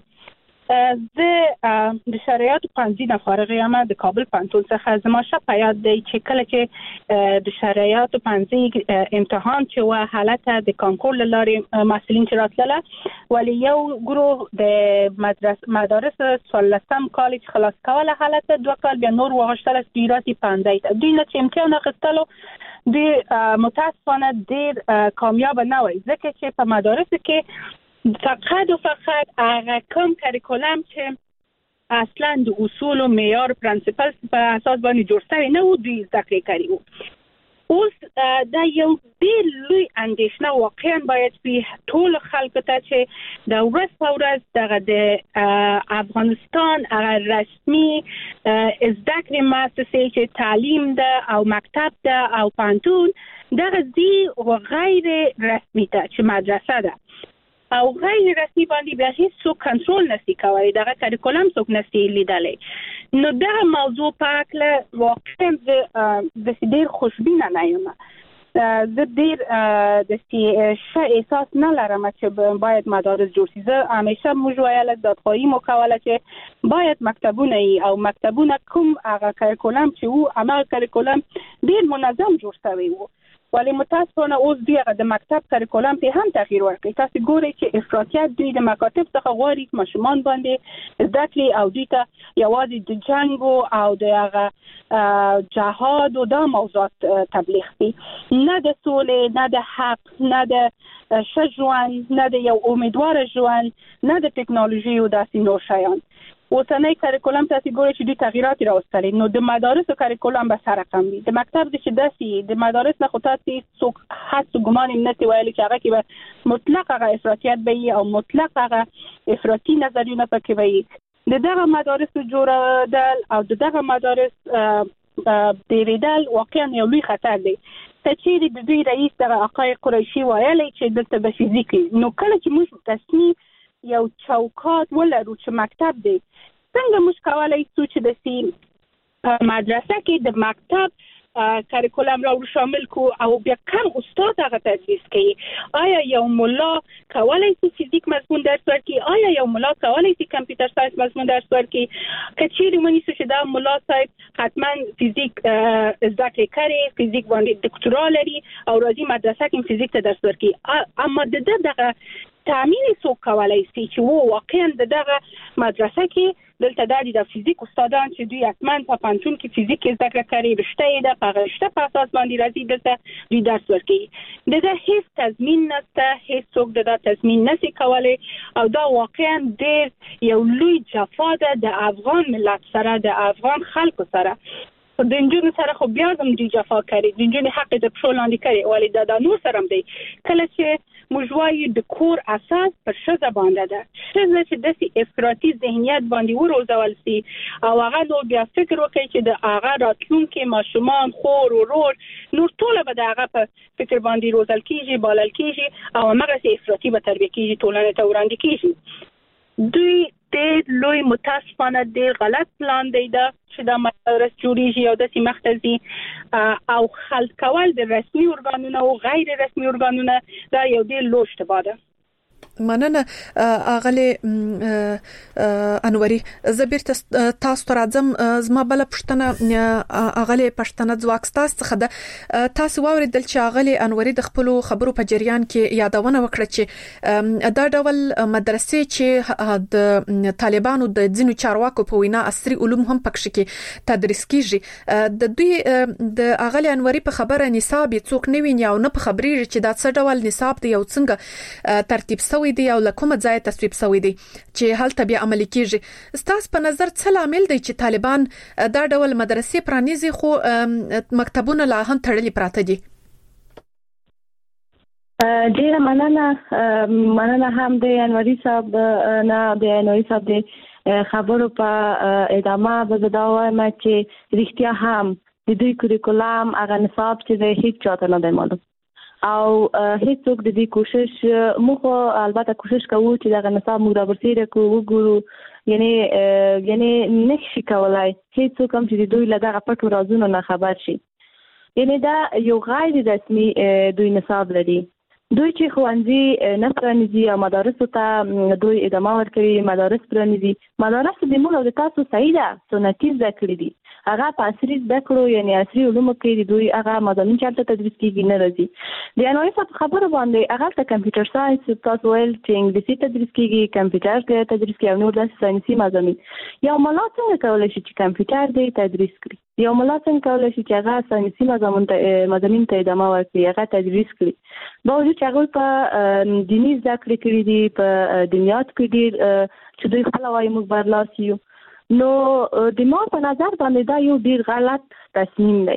د شریعت پنځه نه فارغ یم د کابل پوهنتون څخه زما شپه یاد دی چې کله چې د شریعت پنځه امتحان چې و حالت د کانکور لارې مسلین چې راتله ولی یو ګروه د مدرسه مدارس څلورم کالج خلاص کوله حالت دوه کال بیا نور وغشتل سپیراتی پنځه دوی نه چې امتحان اخیستلو د متاسفانه ډیر کامیاب نه وای ځکه چې په مدارس کې فقط و فقط هغه کم کریکولم چې اصلا د اصول و معیار پرنسپل په اساس باندې جوړ شوی نه و دوی زده کړې کوي اوس دا یو ډېر لوی اندېښنه واقعا باید په ټول خلکو ته چې د ورځ په ورځ دغه د افغانستان هغه رسمي زده کړې مؤسسې چې تعلیم ده او مکتب ده او پانتون دغه دی غیر رسمي ته چې مدرسه ده او غیر رسمي باندې بیا هیڅ څوک کنټرول نشي کوي دغه کریکولم څوک نشي لیدلی نو دا موضوع په اړه واقعا د ډېر خوشبینه نه یم زه ډېر د ښه احساس نه لرم چې باید مدارس جوړ شي زه همیشه موږ ویل دادخواهي مو کوله چې باید مکتبونه او مکتبونه کوم هغه کریکولم چې وو هماغه کریکولم ډېر منظم جوړ شوی وو ولی متاسفانه اوس دوی هغه د مکتب کریکولم په هم تغییر ورکړي تاسو ګورئ چې افراطیت دوی د مکاتب څخه غواړي ماشومان باندې زده کړي او دوی ته یوازې د جنگ او د هغه جهاد او د موضوعات تبلیغ کړي نه د سولې نه د حق نه د ښه ژوند نه د یو امیدوار ژوند نه د ټکنالوژي او داسې نور شیان اوسنۍ کریکولم تاسو ګورئ چې دوی تغییرات راوستلي نو د مدارسو کریکولم به سره کم وي د مکتب د چې داسې د مدارس نه خو تاسو څوک حد ګمان نه دی ویلي چې هغه کې به مطلق هغه افراطیت به او مطلق هغه افراطي نظریونه پکې وي د دغه مدارسو جوړول او د دغه مدارس ډیریدل واقعا یو لوی خطر دی چې د دوی رئیس دغه آقای قریشي ویلي چې دلته به فزیک نو کله چې موږ تصمیم یو چوکاټ ولرو چې مکتب دی څنګه موږ کولای شو چې د سیم مدرسه کې د مکتب کریکولم را شامل کو او بیا کم استاد هغه تدریس کوي آیا یو مولا کولای شي فزیک مضمون درس ورکړي آیا یو مولا کولای شي کمپیوټر ساينس مضمون درس ورکړي کچېرې ونی څه چې دا مولا صاحب حتما فزیک زده کړي فزیک باندې ډاکټرا لري او راځي مدرسه کې فزیک ته درس ورکړي اما د دغه تامین څوک کولای شي چې وو واقعا دغه مدرسه کې دلته د فزیک استادان چې دوی حتما په پانتون کې فزیک زده کړه کوي رشته ده په رشته په اساس باندې راځي دلته دوی درس ورکوي دغه هیڅ تضمین نشته هیڅ څوک دغه تضمین نشي کولای او دا واقعا ډېر یو لوی جفا ده د افغان ملت سره د افغان خلکو سره د انجونو سره خو بیا هم دی جفا کوي د انجونو حق د پښو لاندې کوي ولی دا د نور سره هم دی کله چې موږ وایو د کور اساس پر ښځه باندې ده ښځه چې داسې افراطي ذهنیت باندې وروزول شي او هغه نو بیا فکر وکړي چې د هغه راتلونکي ماشومان خور ورور نور ټول به د هغه په فکر باندې روزل کیږي بالل کیږي او هغه افراطي به تربیه کیږي ټولنه ته وړاندې کیږي دوی ډېر لوی متاسفانه ډېر غلط پلان دی دا چې د مدارس جوړیږي او د سیمختزي او خلط کول د رسمي ارګانونو او غیر رسمي ارګانونو دا یو ډېر لوی اشتباه ده مننه اغلی انوري زبیر تاسو ته راځم زما بل پښتنه اغلی پښتنه ځواک تاسو څخه تاسو واوریدل چې اغلی انوري د خپل خبرو په جریان کې یادونه وکړه چې دا ډول مدرسې چې د طالبانو د ځینو چارواکو په وینا عصري علوم هم پکښ کې تدریس کیږي د دوی د اغلی انوري په خبره نصاب څوک نه ویني او نه په خبري چې دا څه ډول نصاب دی او څنګه ترتیب سوی دی او لکه ځای تصویب سوی دی چې هلته بیا عملي کیږي ستاسو په نظر څه لامل دی چې طالبان دا ډول مدرسې پرانیزي خو مکتبونه لا هم تړلي پراته دي ډیره مننه مننه هم د انوري صاحب نه د انوري صاحب د خبرو په ادامه به دا وایم چې رښتیا هم د دوی کوریکولم هغه نصاب چې د هیڅ چاته نه دی معلوم او هیڅوک د دې کوشش موږ البته کوشش کوو چې دا نصاب موږ راوړو کو وګورو یعنی یعنی نشي کولای هیڅوک هم چې دوی له دغه پټو رازونو نه خبر شي یعنی دا یو غیر رسمي دوی نصاب لري دوی چې خوانځي نه پرانیزي او مدارس ته دوی ادامه ورکوي مدارس پرانیزي مدارس د موږ د تاسو سیده سنتي ذکر دي هغه په عصري ذکرو یعنی عصري علومو کې دوی هغه مضامین چې تدریس کیږي نه راځي د انوي په خبره باندې هغه ته کمپیوټر ساينس تاسو ول چې انګلیسي تدریس کیږي کمپیوټر کې تدریس کیږي نو د ساينسي مضامین یو ملا څنګه کولای شي چې کمپیوټر دې تدریس کړي یو ملا څنګه کولای شي چې هغه ساينسي مضامین ته مضامین ته ادامه ورکړي هغه تدریس کړي باوجود چې هغه په دیني ذکر کړي دي په دنیات کې دي چې دوی خپل وايي موږ برلاسي یو نو د ما په نظر باندې دا یو ډیر غلط تصمیم دی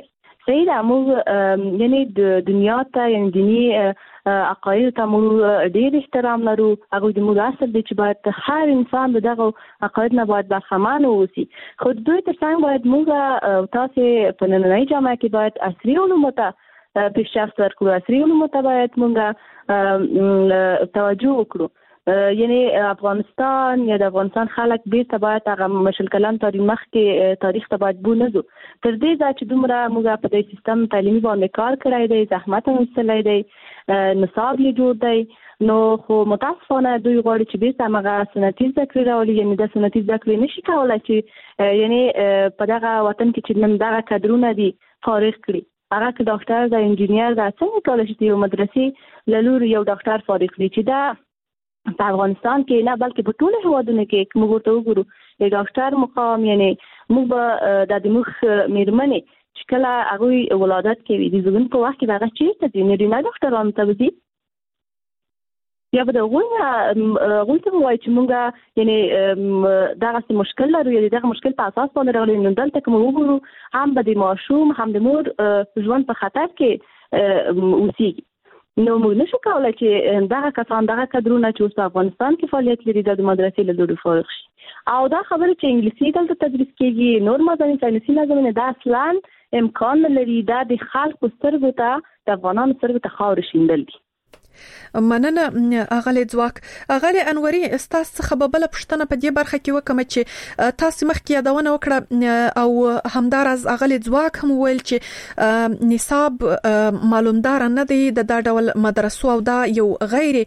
صحیح ده. موږ یعنی د دنیا ته یعنی دینی عقاید ته موږ ډېر احترام لرو. هغه د موږ اصل دی چې باید هر انسان دغه عقاید نه باید برخمن اوسي. خو دوی ترڅنګ باید موږ تاسو په نننۍ جامعه کې باید عصري علومو ته پیشرفت ورکړو. عصري علومو ته باید موږ توجه وکړو. یعنی افغانستان یا د افغانستان خلک بیرته باید هغه مشل کلام تاریخ مخکې تاریخ ته باید بونځو. تر دې ځکه چې دومره موږ په دې سیستم تعلیمي باندې کار کړی دی، زحمت هم وستلی دی، نصاب یې جوړ دی، نو خو متاسفانه دوی غواړي چې بیرته هغه سنتي زده کړې راولي. یعنی د سنتي زده کړې نشي کولی چې یعنی په دغه وطن کې چې نن دغه کادرونه دي فارغ کړي. هغه که ډاکټر دا انجینیر دا څنګه کولی شي یو مدرسې له لوري یو ډاکټر فارغ کړي چې دا په افغانستان کې نه بلکې په ټولو هېوادونو کې موږ ورته وګورو د ډاکټر مقام. یعنی موږ به د دموږ میرمنې چې کله هغوی ولادت کوي د زیږون په وخت کې به هغه چېرته ځي؟ نارینه ډاکټرانو ته به ځي یا به د هغوی هغوی ته به وایي چې موږ یعنی دغسې مشکل لرو یا د دغه مشکل په اساس باندې راغلي. نو دلته که موږ وګورو هم به د ماشوم هم د مور ژوند په خطر کې اوسېږي. نو موږ نشو کولی چې دغه کسان دغه کادرونه چې اوس په افغانستان کې فعالیت لري د مدرسې له لوري فارغ شي. او دا خبره چې انګلیسي دلته تدریس کېږي، نور مضامین ساینسي مضامین، دا اصلا امکان نه لري. دا د خلکو سترګو ته د افغانانو سترګو ته خاورې شیندل دي. مننه اغلی ځواک. اغلی انوري استاس څخه به بل پښتنه په دې برخه کې وکم چې تاسو مخکې یادونه وکړه او همدارز اغلی ځواک هم ویل چې نصاب معلومدار نه دی د دا ډول مدرسو او دا یو غیر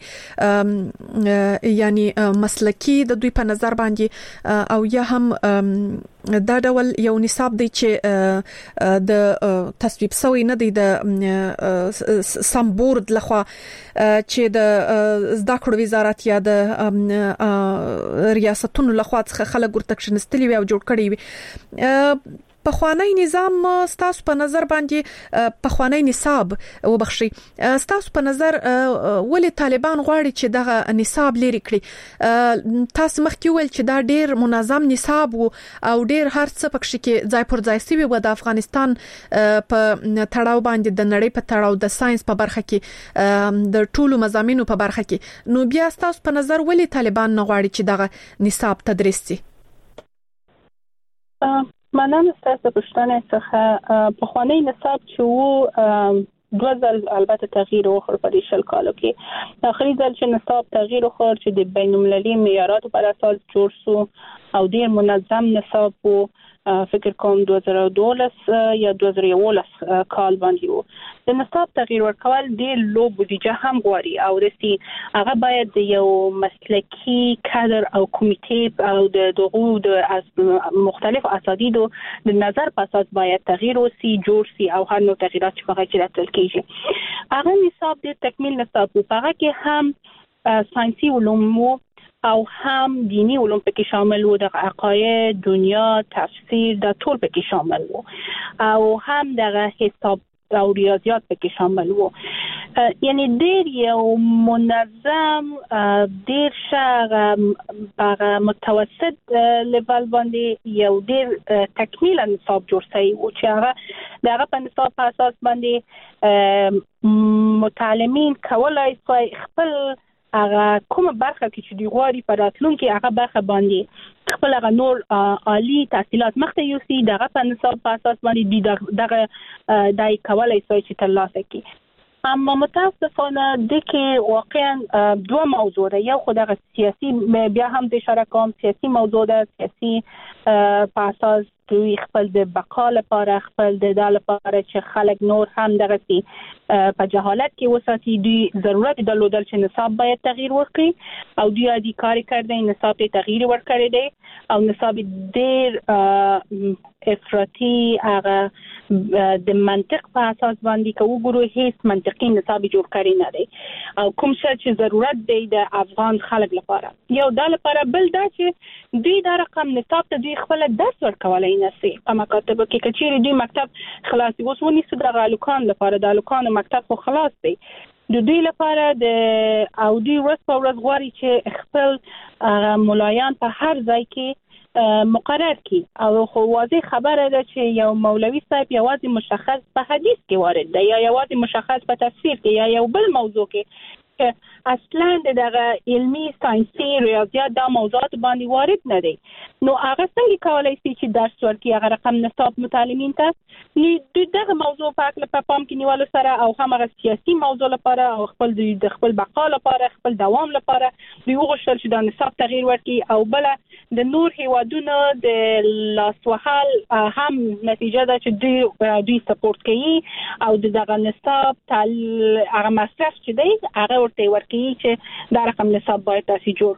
یعنی مسلکی د دوی په نظر باندې او یا هم دا ډول یو نصاب دی چې د تصویب شوی نه دی د سم بورد لخوا چې د زده کړو وزارت یا د ریاستونو لخوا څخه خلک ورته کښنستلي وي او جوړ کړي وي. پخوانی نظام ستاسو په نظر باندې پخوانی نصاب وبخشي ستاسو په نظر ولې طالبان غواړي چې دغه نصاب لري کړي؟ تاسو مخکې ویل چې دا ډیر منظم نصاب وو او ډیر هر څه پکې کې ځای پر ځای سوي و د افغانستان په تړاو باندې د نړۍ په تړاو د ساينس په برخه کې د ټولو مضامینو په برخه کې. نو بیا ستاسو په نظر ولې طالبان نه غواړي چې دغه نصاب تدریس شي؟ مننه ستاسو پوښتنه څخه. پخوانی نصاب چې وو دوه ځل البته تغییر وکړ په دې شل کالو کې. اخري ځل چې نصاب تغییر وکړ چې د بین المللي معیاراتو پر اساس جوړ شو او ډیر منظم نصاب وو. فکر کوم دوه زره و دولس یا دوه زره و یوولس کال باندې وو. د نصاب تغییر ورکول ډیر لو بودیجه هم غواړي او رسي هغه باید د یو مسلکی کادر او کمیټې او د دغه د مختلف اساتیدو د نظر په اساس باید تغییر وسی جوړ سي او هر نوع تغیرات چې هغه چې راتل کیږي. هغه نصاب د تکمیل نصاب په هغه کې هم ساينسي علوم او هم دینی علوم پکې شامل وو، د عقاید، دنیا، تفسیر د ټول پکې شامل وو او هم د حساب او ریاضیات پکې شامل وو. یعنی ډیر یو منظم ډیر شغه متوسط لیول باندې یو ډیر تکمیل نصاب جوړ شوی و چې هغه دغه په نصاب په اساس باندې متعلمین کولای شي خپل هغه کومه برخه کې چې دی غواړي په راتلونکي هغه برخه باندې خپل هغه نور عالی تحصیلات مخته یوسي دغه په نصاب په اساس باندې دغه دای کولای شي چې ترلاسه کړي. اما متاسفانه د کې واقعا دوه موضوع ده. یو خو دغه سیاسي بیا هم د اشاره کوم سیاسي موضوع ده. سیاسي په اساس دوی خپل د بقا لپاره خپل د دال لپاره چې خلک نور هم دغه سي په جهالت کې وساتي دوی ضرورت درلودل چې نصاب باید تغییر وکړي او دوی ادي کاری کړی نصاب ته تغییر ورکړی دی او نصاب ډېر افراطي هغه د منطق په اساس باندې کوو ګورو هیڅ منطقي نصاب جوړ کړی نه دی او کوم څه چې ضرورت دی د افغان خلک لپاره یو د لپاره بل دا چې دوی دا رقم نصاب ته دوی خپل درس ورکولای نه سي په مکاتب کې کچېری دوی مکتب خلاص اوس ونی څه د غالکان لپاره د غالکان مکتب خو خلاص دی د دوی لپاره د او دوی ورځ په ورځ غواړي چې خپل ملایان په هر ځای کې مقرر کی او خو واضح خبره ده چې یو مولوی صاحب یوازې مشخص په حدیث کې وارد دی یا یوازې مشخص په تفسیر کې یا یو بل موضوع کې اصلا دغه علمی ساينسي ریاضیات دا موضوعات باندې وارد نه دي نو هغه څنګه کولای شي چې درس ورکړي هغه رقم نصاب متعلمین ته نو دغه موضوع په اړه په پام کې نیول سره او هم سیاسي موضوع لپاره او خپل د خپل بقا لپاره خپل دوام لپاره دوی وغوښتل چې د نصاب تغییر ورکړي او بل د نور هیوادونو د لاسوهل هم نتیجه ده چې دوی دوی سپورټ کوي او دغه نصاب تل هغه مصرف چې دی هغه ورته ورکړي چې دا رقم نصاب باید تاسو جوړ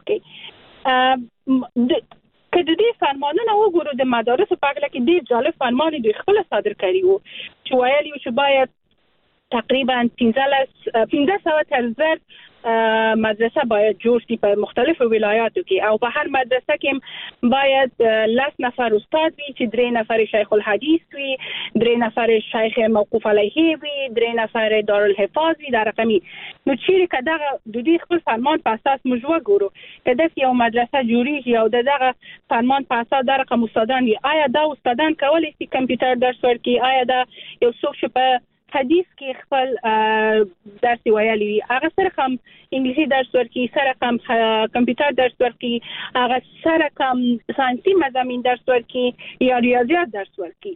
کړئ. که د دې فرمانونه وګورو د مدارس په اړه کې ډېر جالب فرمان دوی خپل صادر کړی وو چې ویلي چې باید تقریبا پنځه سوه تر زر مدرسه باید جوړ شي په مختلفو ولایاتو کې او په هر مدرسه کې باید لس نفر استاد وي چې درې نفر شیخ الحدیث وي درې نفر شیخ موقوف علیه وي درې نفر دارالحفاظ وي دا رقمي نو چیرې کداغه د دې خپل فرمان په اساس موږ وګورو کله چې یو مدرسه جوړیږي او دغه فرمان په اساس د رقم استادان وي آیا دا استادان کولی شي کمپیوټر درس ورکړي آیا دا یو څوک چې په حدیث کې خپل درس ویلي وي هغه سره هم انګلیسي درس ورکړي سره هم کمپیوټر درس ورکړي هغه سره هم ساينسي مضامین درس ورکړي یا ریاضیات درس ورکړي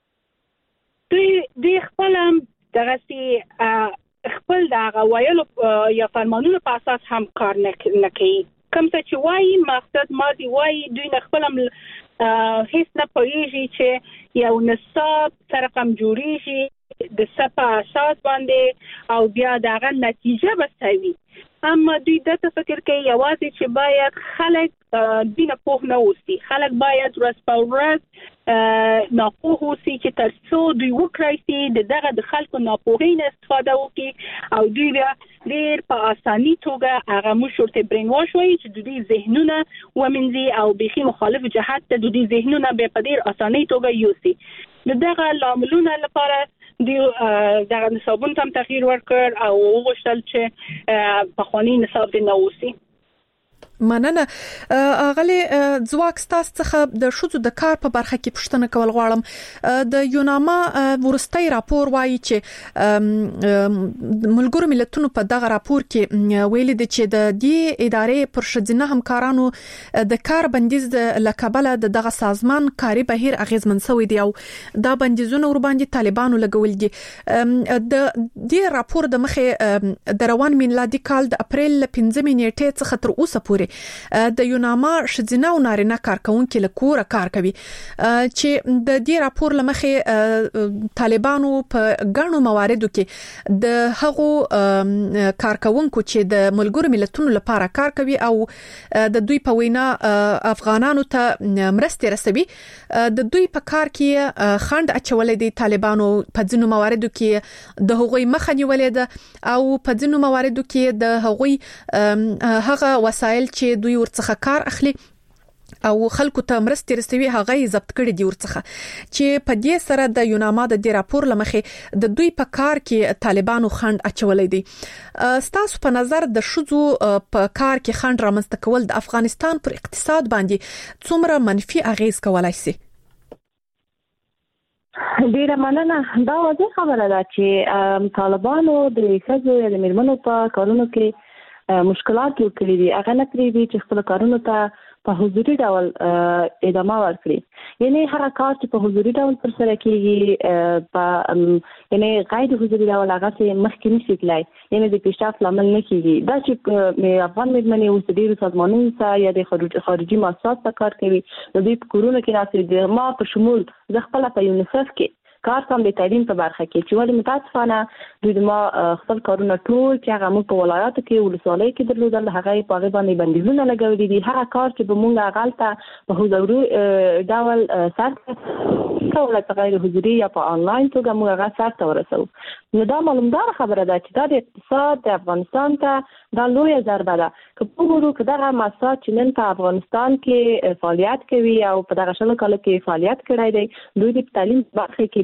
دوی دوی خپل هم دغه سي خپل دغه ویلو یا فرمانونو په اساس هم کار نه کوي کوم څه چې وایي مقصد ماضي وایي دوی نه خپل هم هیڅ نه پوهیږي چې یو نصاب سره هم جوړیږي د صفه اساس باندې او بیا دغه نتیجه بسوي اما دوی د تفکر کوي یوازې چې باید خلک دینه پوه نه اوسي خلک باید ورځ په ورځ ناپوه اوسي چې تر څو دوی وکړي چې دغه د خلکو ناپوهۍ نه استفاده وکړي او دوی بیا ډېر په اساني توګه هغه مشورته برین واش وایي چې دوی ذهنونه ومنځي او بيخي مخالف جهات ته دوی ذهنونه به په ډېر اساني توګه یوسي دغه لاملونه لپاره دی دغه نصابون هم تغییر ورکړ او وغوښتل چې په خواني نصاب د نووسی مننه اغلی ځواک ستاسو څخه د شوزو د کار په برخه کې پوښتنه کول غواړم د یوناما ورستۍ راپور وایي چې ملګرو ملتونو په دغه راپور کې ویلي دي چې د دې ادارې پر شذینه همکارانو د کار بندیز د لکبله دغه سازمان کاری بهیر اغیزمن شوی دی او دا بندیزونه ور باندې طالبانو لګول دي د دې راپور د مخه د روان میلادي کال د اپریل پنځمې نیټې څخه تر اوسه پورې د یوناما شذینه او نارینه کارکونکو له کوره کار کوي چې د دې راپور لمخه طالبانو په غنو مواردو کې د هغو کارکونکو چې د ملګرو ملتونو لپاره کار کوي او د دوی په وینا افغانانو ته مرستې رسوي د دوی په کار کې خند اچولې دي طالبانو په ځینو مواردو کې د هغوی مخه نیولې ده او په ځینو مواردو کې د هغوی هغه وسایل چې دوی ورڅخه کار اخلي او خلکو ته مرستې رسوي هغه یې ضبط کړي دي ورڅخه چې په دې سره د یوناما د دې راپور لمخې د دوی په کار کې طالبانو خند اچولې دي ستاسو په نظر د شذو په کار کې خند رامنځته کول د افغانستان پر اقتصاد باندې څومره منفي اغیز کولای شي ډیره مننه دا واضح خبره ده چې طالبانو د ښځو د میرمنو په کارونو کې مشکلات جوړ کړی دي هغه نه پریږدي چې خپل کارونو ته په حضوري ډول ادامه ورکړي یعنی هر کار چې په حضوري ډول پر سره کیږي په یعنی غیر حضوري ډول هغه چې مخکې نشي تلای یعنی د پیشرفت لامل نه کیږي دا چې افغان مېرمنې اوس ډیرو سازمانونو سره یا د خارجي مؤسسات سره کار کوي د دې په کورونو کې ناسې د ما په شمول د خپل په یونیسف کې کار کوم د تعلیم په برخه کې چې ولې متاسفانه دوی ما خپل کارونه ټول چې هغه مو په ولایاتو کې ولسوالۍ کې درلودل هغه په هغه باندې بندیزونه لګولي دي هغه کار چې به مونږه غلطه په حضوري ډول سات کوله غیر حضوري یا په انلاین توګه موږ هغه سات ورسو نو دا معلومدار خبره ده چې دا د اقتصاد د افغانستان ته دا لوی ضربه ده که په ورو کې دغه مؤسسات چې نن په افغانستان کې فعالیت کوي او په دغه شل کال کې فعالیت کړی دی دوی د تعلیم برخه کې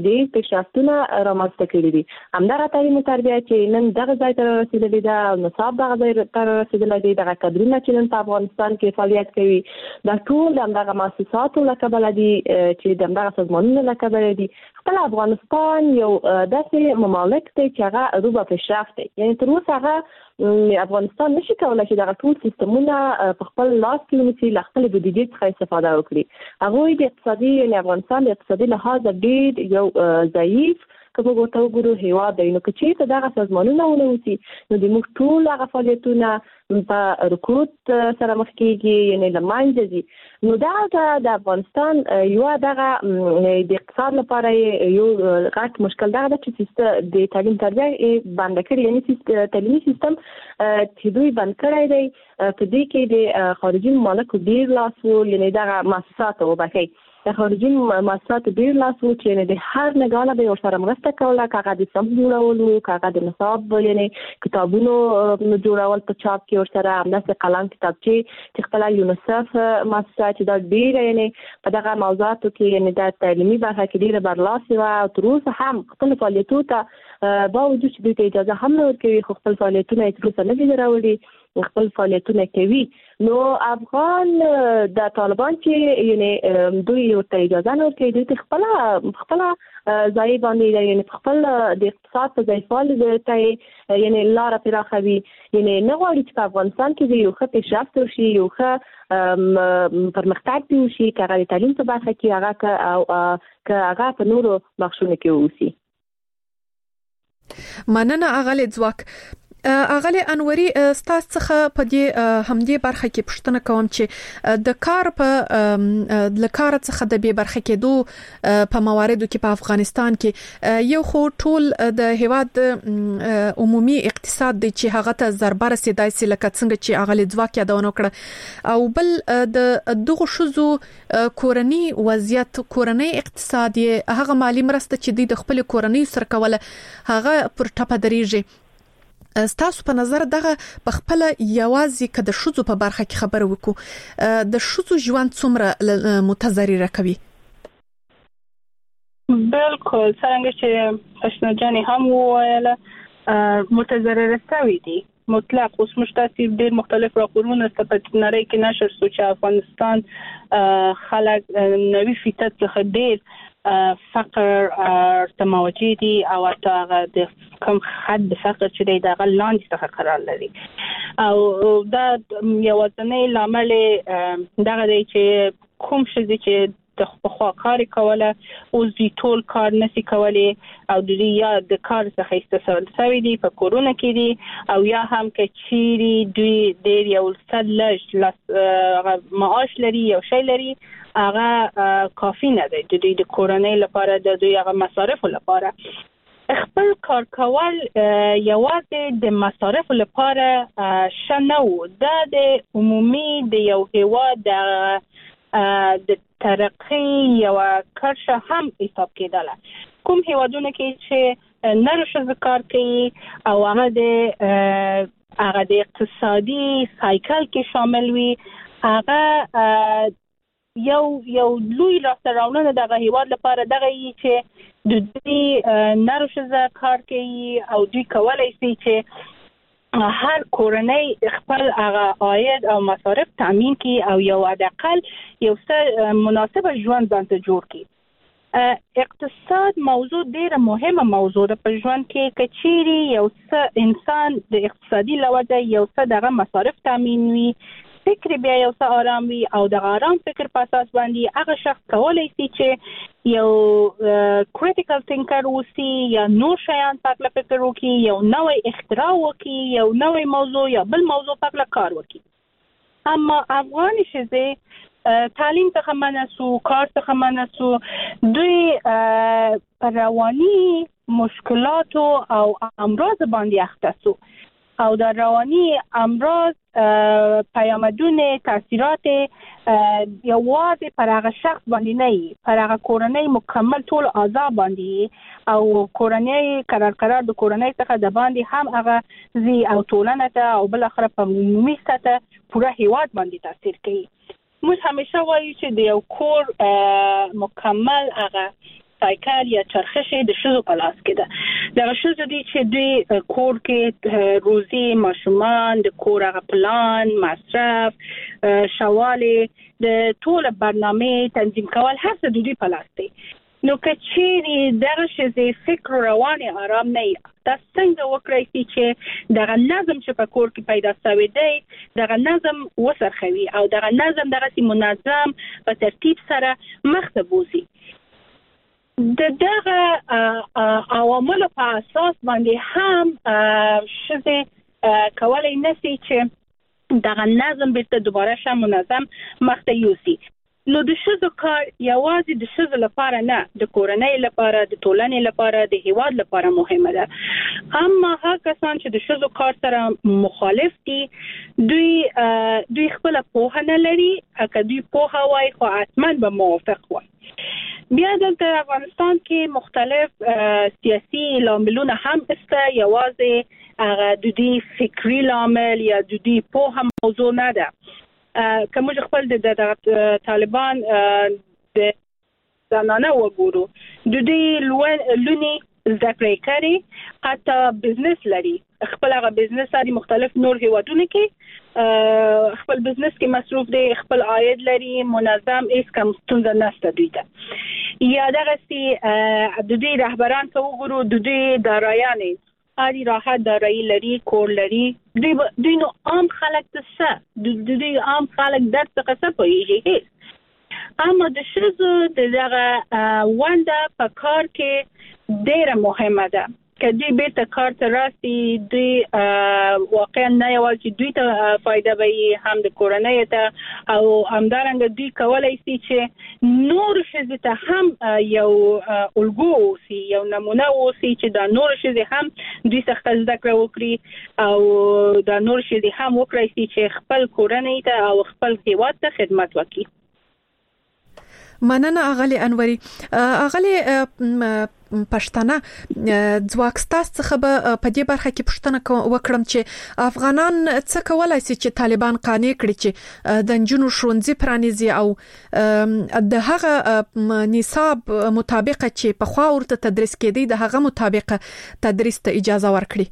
ډېر پیشرفتونه رامنځته کړي دي. همدغه تعلیم او تربیه چې نن دغه ځای ته رسیدلې ده او نصاب دغه ځای ته رسیدلی دی، دغه کادرونه چې نن په افغانستان کې فعالیت کوي، دا ټول د همدغه مؤسساتو له کبله دي چې د همدغه سازمانونو له کبله دي. خپل افغانستان یو داسې ممالک دی چې هغه روبه پیشرفت دی، یعنی تر اوسه هغه افغانستان نشي کولای چې دغه ټول سیستمونه په خپل لاس کې ونیسي، له خپل بودیجې څخه استفاده وکړي. هغوی د اقتصادي یعنی افغانستان د اقتصادي لحاظ ډېر یو ضعیف که موږ ورته وګورو هیواد دی، نو که چېرته دغه سازمانونه ونه اوسي نو د موږ ټول هغه فعالیتونه په رکود سره مخ کېږي، یعنی له منځه ځي. نو دغه د افغانستان یوه دغه د اقتصاد لپاره یو غټ مشکل دغه ده چې د تعلیم تربیه بنده کړي، یعنی تعلیمي سیستم چې دوی بند کړی دی په دې کې د خارجي ممالکو ډېر لاس و، یعنی دغه مؤسسات وبخښئ د خارجي مؤسساتو ډېر لاس و چې د هر نګاله به ورسره مرسته کوله، که هغه د صنف جوړول و، که هغه د نصاب یعنی کتابونو جوړول په چاپ کې ورسره، همداسې قلم کتابچې چې خپله یونیسف مؤسسه چې دا ډېره یعنی په دغه موضوعاتو کې یعنی د تعلیمي برخه کې ډېره برلاسې وه او تر اوسه هم خپلو فعالیتونو ته باوجود چې دوی ته اجازه هم نه ورکوي، خو خپل فعالیتونه یې تر اوسه نه دي راوړي، خپل فعالیتونه کوي. نو افغان د طالبان چې یعنی دوی ورته اجازه نه ورکوي، دوی ته خپله خپله ځای باندې یعنی خپل د اقتصاد په ځای فعال ته یعنی لاره پراخوي، یعنی نه غواړي چې په افغانستان کې یو ښه پیشرفت وشي، یو ښه پرمختګ دې وشي، که هغه د تعلیم په برخه کې هغه او که هغه په نورو بخشونو کې واوسي. مننه اغلې ځواک. اغلی انوري ستاسو څخه په دې همدې برخه کې پوښتنه کوم چې د کار په لکار څخه د به برخه کې دوه په مواردو کې په افغانستان کې یو خو ټول د هیواد عمومي اقتصاد دی چې هغه ته ضربه رسیدای سي لکه څنګه چې اغلی ځواک یادونه کړه، او بل د دغه شوزو کورنی وضعیت کورنی اقتصادي هغه مالی مرسته چې د خپل کورنی سره کوله هغه پر ټاپه درېږي. ستاسو په نظر دغه په خپل یوازې کده شوزو په برخه کې خبره وکړو، د شوزو ژوند څومره متضرر کوي؟ بالکل څنګه چې پښتنه جاني هم وویل متضرر شوی دي مطلق. اوس مشتاتی ډېر مختلف راپورونه ست په نړۍ کې نشر سو چې افغانستان خلک نوي فیصد څخه ډېر فقر تموجي دي او هغه د کوم حد فقر چې دی دغه لاندې څخه قرار لري، او دا یو ځنې لامل دغه دی چې کوم شي چې د خپل کار کوله اوس دی ټول کار نشي کولی او د یا د کار څخه استفاده کوي دي په کورونا کې دي، او یا هم کې چيري دوی ډېر یو څل لږ معاش لري یو شی لري هغه کافی نه دی د دوی د کورنۍ لپاره، د دوی هغه مصارف لپاره. خپل کار کول یوازې د مصارف لپاره شنه و، دا د عمومي د یو هیواد د ترقی یو کرشه هم حساب کېدله. کوم هیوادونه کې چې نر ښځې کار کوي او هغه د هغه د اقتصادي سایکل کې شامل وي، هغه یو یو لوی لاسته راوړنه دغه هیواد لپاره دغه چې د دې نر ښځې کار کوي او دوی کولای شي چې هر کورنۍ خپل هغه عاید او مصارف تامین کړي او یو حداقل یو څه مناسب ژوند ځانته جوړ کړي. اقتصاد موضوع ډیره مهمه موضوع ده په ژوند کې، که چیرې یو څه انسان د اقتصادي لوجه یو څه دغه مصارف تامین وي، فکر بیا یو څه آرام وي او د آرام فکر په اساس باندې هغه شخص کولای شي چې یو کریټیکل تینکر اوسي یا نور شیان په فکر وکړي، یو نوې اختراع وکړي، یو نوې موضوع یا بل موضوع په کار وکړي. اما افغان ښځې تعلیم څخه منع سو، کار څخه منع سو، دوی پر رواني مشکلاتو او امراض باندې اخته سو او د رواني امراض پیامدونه تاثیرات یوازې پر هغه شخص باندې نه وي، پر هغه کورنۍ مکمل ټول اعضا باندې او کورنۍ قرار قرار د کورنۍ څخه د باندې هم هغه زی او ټولنه ته او بل اخر په عمومي سطح پوره هیواد باندې تاثیر کوي. موږ همیشه وایو چې د یو کور مکمل هغه سایکل یا چرخش د شذو په لاس کې ده. د شذو دي چې دوی کور کې روزي ماشومان د کور غ پلان مصرف شواله د ټول برنامه تنظیم کول هر څه د دوی په لاس دی. نو کچېری دغه شذې فکر روان آرام نه تاسو څنګه وکړئ چې دغه نظم چې په کور کې پیدا شوی دی دغه نظم وسرخوي او دغه نظم دغه سي منظم په ترتیب سره مخ ته بوزي. د دغه عوامل په اساس باندې هم شذې کولای نشي چې دغه نظم بیرته دوباره شم منظم مخ ته یوسي. نو د شذو کار یوازې د شذو لپاره نه د کورنۍ لپاره د ټولنې لپاره د هیواد لپاره مهمه ده. اما هغه کسان چې د شذو کار سره مخالف دي دوی دوی خپل پوهه نه لري اګه دوی پوهه وای خو حتما به موافق وای. بیا د افغانستان کې مختلف سیاسي لاملونه هم است یوازې هغه د دې فکری لامل یا د دې پوهه موضوع نه ده. کوم چې خپل د طالبان د زنانه وګورو د دې لونی ذکر کړي حتی بزنس لري خپل هغه بزنس لري مختلف نور هیوادونه کې خپل بزنس کې مصروف دي خپل عاید لري منظم هیڅ کوم ستونزه نشته دوی ته. یا دغه سي د دې رهبران ته وګورو د دې دارایانه آری راحت دارایی لري کور لري دوی دوی نو عام خلک څه د دوی عام خلک درس څه پوهیږي. اما د شذو دغه ونده په کار کې ډیره مهمه ده که دوی بیرته کار ته راسي دوی واقعا نه یوازې دوی ته فایده وي هم د کورنۍ ته او همدارنګه دوی کولای شي چې نور شذې ته هم یو الګو اوسي یو نمونه اوسي چې دا نور شذې هم دوی څخه زده کړه وکړي او دا نور شذې هم وکړي چې خپل کورنۍ ته او خپل هیواد ته خدمت وکړي. مننه اغلی انوري. اغلی پښتنه ځواکستاس څخه به په دې برخه کې پښتنه وکړم چې افغانان څه کولای شي چې طالبان قانع کړي چې د جنونو شونځي پرانیزي او د هغه نصاب مطابق چې په خوا ورته تدریس کېدی د هغه مطابق تدریس ته اجازه ورکړي.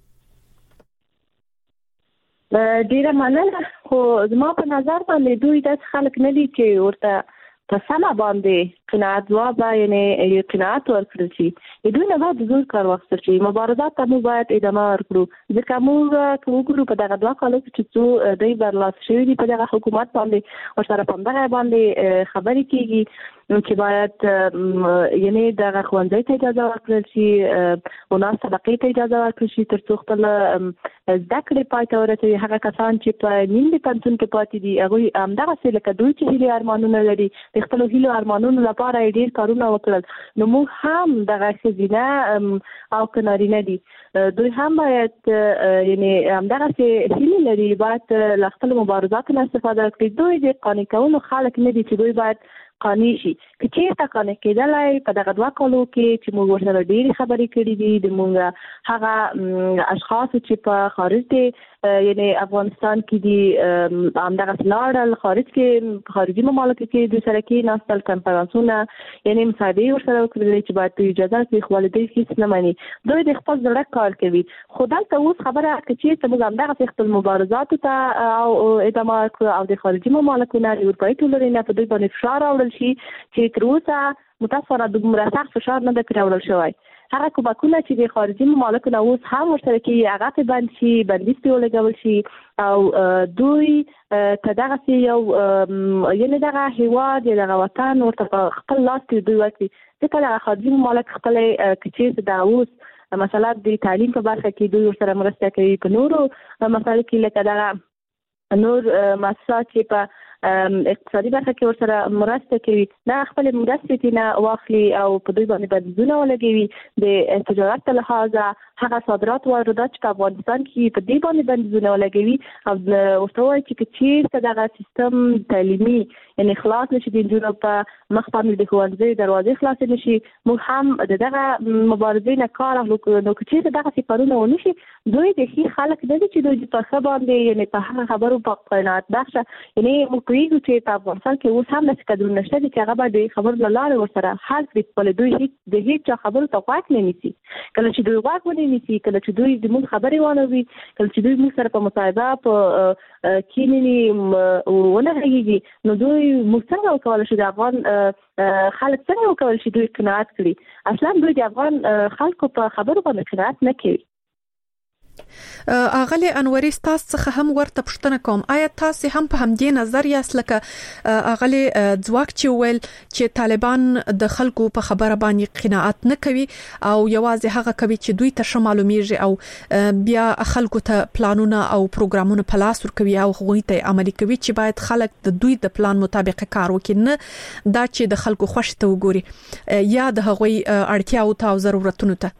ډیره مننه. خو زما په نظر باندې دوی د خلک نه دي چې ورته په سمه باندې قناعت ځواب یعنی قناعت ورکړل شي. دوی نه باید زور کار واخیستل شي. مبارزات ته مو باید ادامه ورکړو ځکه موږ وګورو په دغه دوه کالو کې چې دوی برلاس شوي دي په دغه حکومت باندې ورسره په دغه باندې خبرې کیږي چې باید یعنی دغه ښوونځي ته اجازه ورکړل شي او ناس طبقې ته اجازه ورکړل شي تر څو خپل زده کړې پای ته ورسوي. هغه کسان چې په نیم د پنځون کې پاتې دي هغوی همدغسې لکه دوی چې هیلې ارمانونه لري د خپلو هیلو ارمانونو لپاره یې ډېر کارونه وکړل. نو موږ هم دغه ښځینه او که نارینه دي دوی هم باید یعنی همدغسې هیلې لري باید له خپلو مبارزاتو نه استفاده وکړي. دوی د قانع کولو خلک نه دي چې دوی باید قانع شي. که چېرته قانع کېدلی په دغه دوه کالو کې چې موږ ورسره ډېرې خبرې کړي دي د موږ هغه اشخاصو چې په خارج دي یعنی افغانستان کې دي همدغسې لاړل خارج کې خارجي ممالکو کې دوی سره کېناستل کنفرانسونه یعنی مصاحبې ورسره وکړلې چې باید دوی اجازه کړي خو ولې دوی هېڅ نه مني. دوی د خپل زړه کار کوي. خو دلته اوس خبره که چېرته موږ همدغسې خپل مبارزاتو ته او ادامه ورکړو او د خارجي ممالکو نه د اروپایي ټولنې نه په دوی باندې فشار راوړل شي چې تر اوسه متاسفانه دومره سخت فشار نه ده پرې راوړل شوی. هغه کومکونه چې د خارجي ممالکو نه اوس هم ورسره کېږي هغه پرې بند شي بندیز پرې ولګول شي او دوی ته دغسې یو یعنې دغه هیواد یا دغه وطن ورته په خپل لاس کې دوی ورکړي. ځکه دغه خارجي ممالک خپلې که چېرته د اوس مثلا د تعلیم په برخه کې دوی ورسره مرسته کوي په نورو مسایلو کې لکه دغه نور مؤسسات چې په اقتصادي برخه کې ورسره مرسته کوي نه خپلې مرستې ترېنه واخلي او په دوی باندې بندیزونه ولګوي د تجارت له لحاظه هغه صادرات واردات چې په افغانستان کې په دې باندې بندیزونه لګوي او ورته وایي چې چیرته دغه سیستم تعلیمي یعنی خلاص نشي د جنونو په مخ باندې د ښوونځي دروازې خلاص نشي موږ هم دغه مبارزې نه کار اخلو نو چې دغه سفرونه ونشي دوی د هي خلک د دې چې دوی په خبر باندې یعنی په هغه خبرو په قناعت بخشه یعنی موږ کوي چې په افغانستان کې اوس هم نشي کډور نشته چې هغه به خبر لاله ورسره حل کړي په دوی هیڅ د هیڅ خبرو ته واک نه نیسي کله چې دوی واک ونه نیسي کله چې دوی د موږ خبرې ونه وي کله چې دوی موږ سره په مصاحبه په کینی ونه هیږي نو دوی موږ څنګه وکولای شو د افغان خلک څنګه وکولای شي دوی قناعت کړي اصلا دوی د افغان خلکو په خبرو باندې قناعت نه کوي. اغلی انوري تاسو څخه هم ورته پوښتنه کوم آیا تاسو هم په همدې نظر یاست لکه اغلی ځواک چې ویل چې طالبان د خلکو په خبره باندې قناعت نه کوي او یوازې هغه کوي چې دوی ته معلومیږي او بیا خلکو ته پلانونه او پروګرامونه په لاس ورکوي او هغوی ته عملي کوي چې باید خلک د دوی د پلان مطابق کار وکړي نه دا چې د خلکو خوښ ته وګوري یا د هغوی اړتیاو ته او ضرورتونو ته.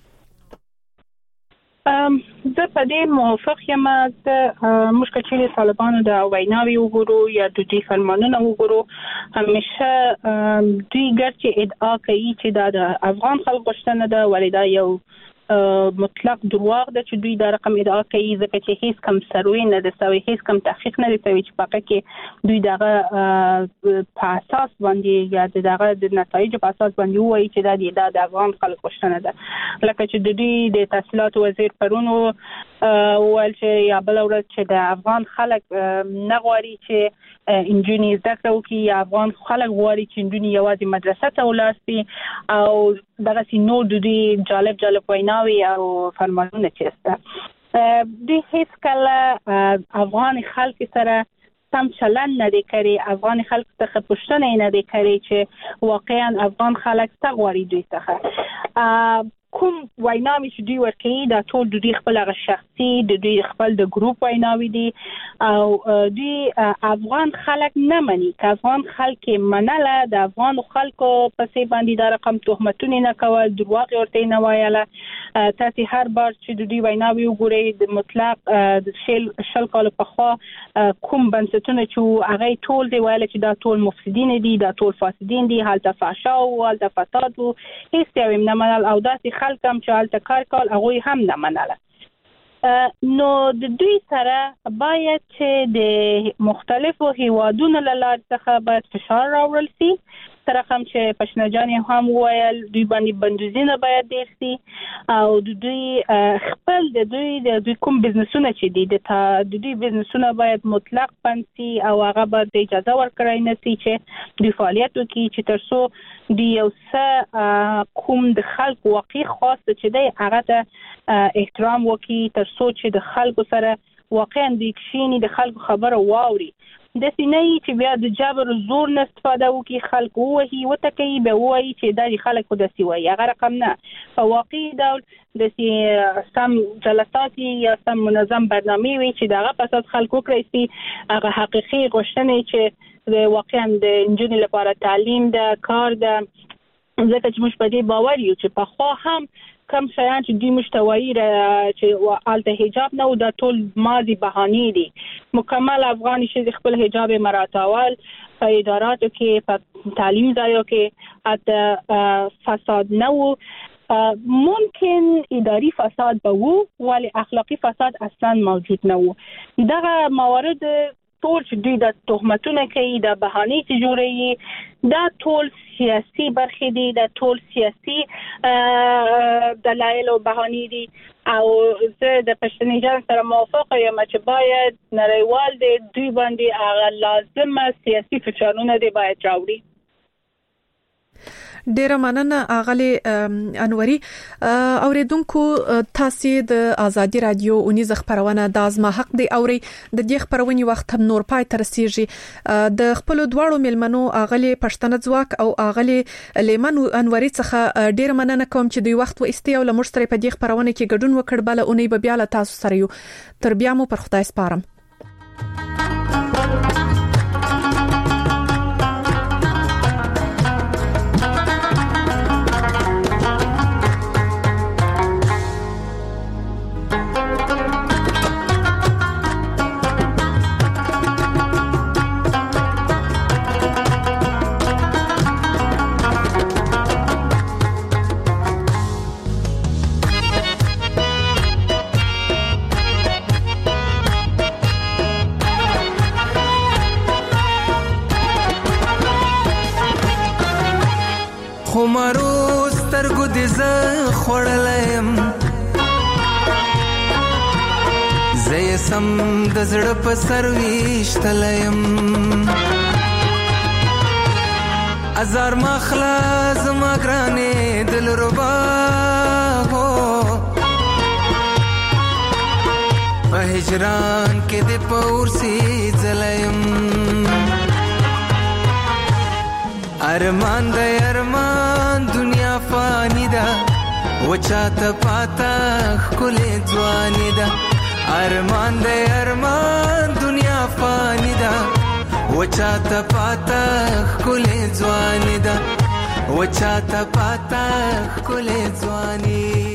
ام زه په دې موافق یم چې مشکل چې طالبانو د ویناوي وګورو یا د دې فرمانونو وګورو همیشه دوی ګرځي ادعا کوي چې د افغان خلک غوښتنه ده ولې دا یو مطلق دروغ ده چې دوی دا رقم ادعا کوي ځکه چې هیڅ کم سروي نه ده سوي هیڅ کم تحقیق نه دی سوي چې پکې کې دوی دغه په اساس باندې یا دغه د نتایج په اساس باندې وایي چې دا د افغان خلک غوښتنه ده لکه چې د دوی د تحصیلات وزیر پرونو ول چې یا بل ورځ چې د افغان خلک نه غواړي چې انجونی زده کړو کې یا افغان خلک غواړي چې انجونی یوازې مدرسه ته ولاړ شي او دغه سي نو د دې جالب جالب ویناوي او فرمانونه چیرته دوی هیڅ کله افغان خلک سره سم چلن نه دی کړی افغان خلک څخه پوښتنه نه دی کړی چې واقعا افغان خلک څه غواړي دوی څخه کوم ویناوي چې دوی ورکوي دا ټول دوی خپل هغه شخصي د دوی خپل د ګروپ ویناوي دي او دوی افغان خلک نه مني که افغان خلک منله د افغان خلکو پسې باندې دا رقم تهمتونه نه کول دروغ ورته نه وایله تاسو هر بار چې دوی ویناوي وګورئ د مطلق د شل شل کال په خوا کوم بنسټونه چې هغه ټول دی ویل چې دا ټول مفسدين دي دا ټول فاسدين دي حالت فحشا او حالت فساد او هیڅ یو نه منل او داسې خلکم چې حالت کار کول هغه هم نه منله نو د دوی سره باید چې د مختلفو هیوادونو له لارې څخه باید فشار راوړل شي تر کوم چې پښنجان هم ویل دوی باندې بندوزینه باید ډیر شي او د دوی خپل د دوی د دوی کوم بزنسونه چې دي د دوی بزنسونه باید مطلق بندي او هغه باید اجازه ورکړای نه شي چې دوی فعالیت وکړي چې ترڅو دی یو څه کوم د خلک واقعي خاص چې دی هغه ته احترام وکړي ترڅو چې د خلکو سره واقعا د کښینی د خلکو خبره واوري د سینې چې بیا د جبر زور نه استفاده وکي خلک وهي وتکي به وایي چې د خلک خود سی وایي هغه رقم نه په واقعي ډول د سي سم جلسات یا سم منظم برنامه وي چې دغه پسات خلکو کړی سي هغه حقيقي غوښتنې چې واقعا د انجونی لپاره تعلیم د کار د ځکه چې موږ په دې باور یو چې په خو هم کم شایان چې دوی مشتوایی را چې آلته حجاب نه و دا ټول ماضی بهانه دي مکمل افغانی چې خپل حجاب مراتاول په اداراتو کې په تعلیم ځایو کې حتی فساد نه و ممکن اداری فساد به وو ولی اخلاقی فساد اصلا موجود نه و دغه موارد ټول چې دوی د تهمتونه کوي د بهانه چې جوړي دا ټول سیاسي برخې دي د ټول سیاسي دلایل او بهانه دي او زه د پښتني جان سره موافق یم چې باید نړیوال دي دوی باندې هغه لازمه سیاسي فشارونه دي باید راوړي. ډیره مننه اغلی انوري اوریدونکو تاسو د ازادي رادیو اونیز خبرونه د ازما حق دی اوري د دې خبرونې وخت هم نور پای تر رسیږي د خپل دواړو ملمنو اغلی پښتنه ځواک او اغلی لیمن انوري څخه ډیره مننه کوم چې دوی وخت و استي او لمشتري په دې خبرونه کې ګډون وکړ بل اونۍ به بیا له تاسو سره یو تر بیا مو پر خدای سپارم. ز خړلم زې سم د زړه په سر ویشتلم ازار مخلا زما ګرانې دل ربا هو په هجران کې د پور سي زلم ارمان د ارمان دنیا فانی ده وچاته پاتا خلې ځواني ده ارمان د ارمان دنیا فانی ده وچاته پاتا خلې ځواني ده وچاته پاتا خلې ځواني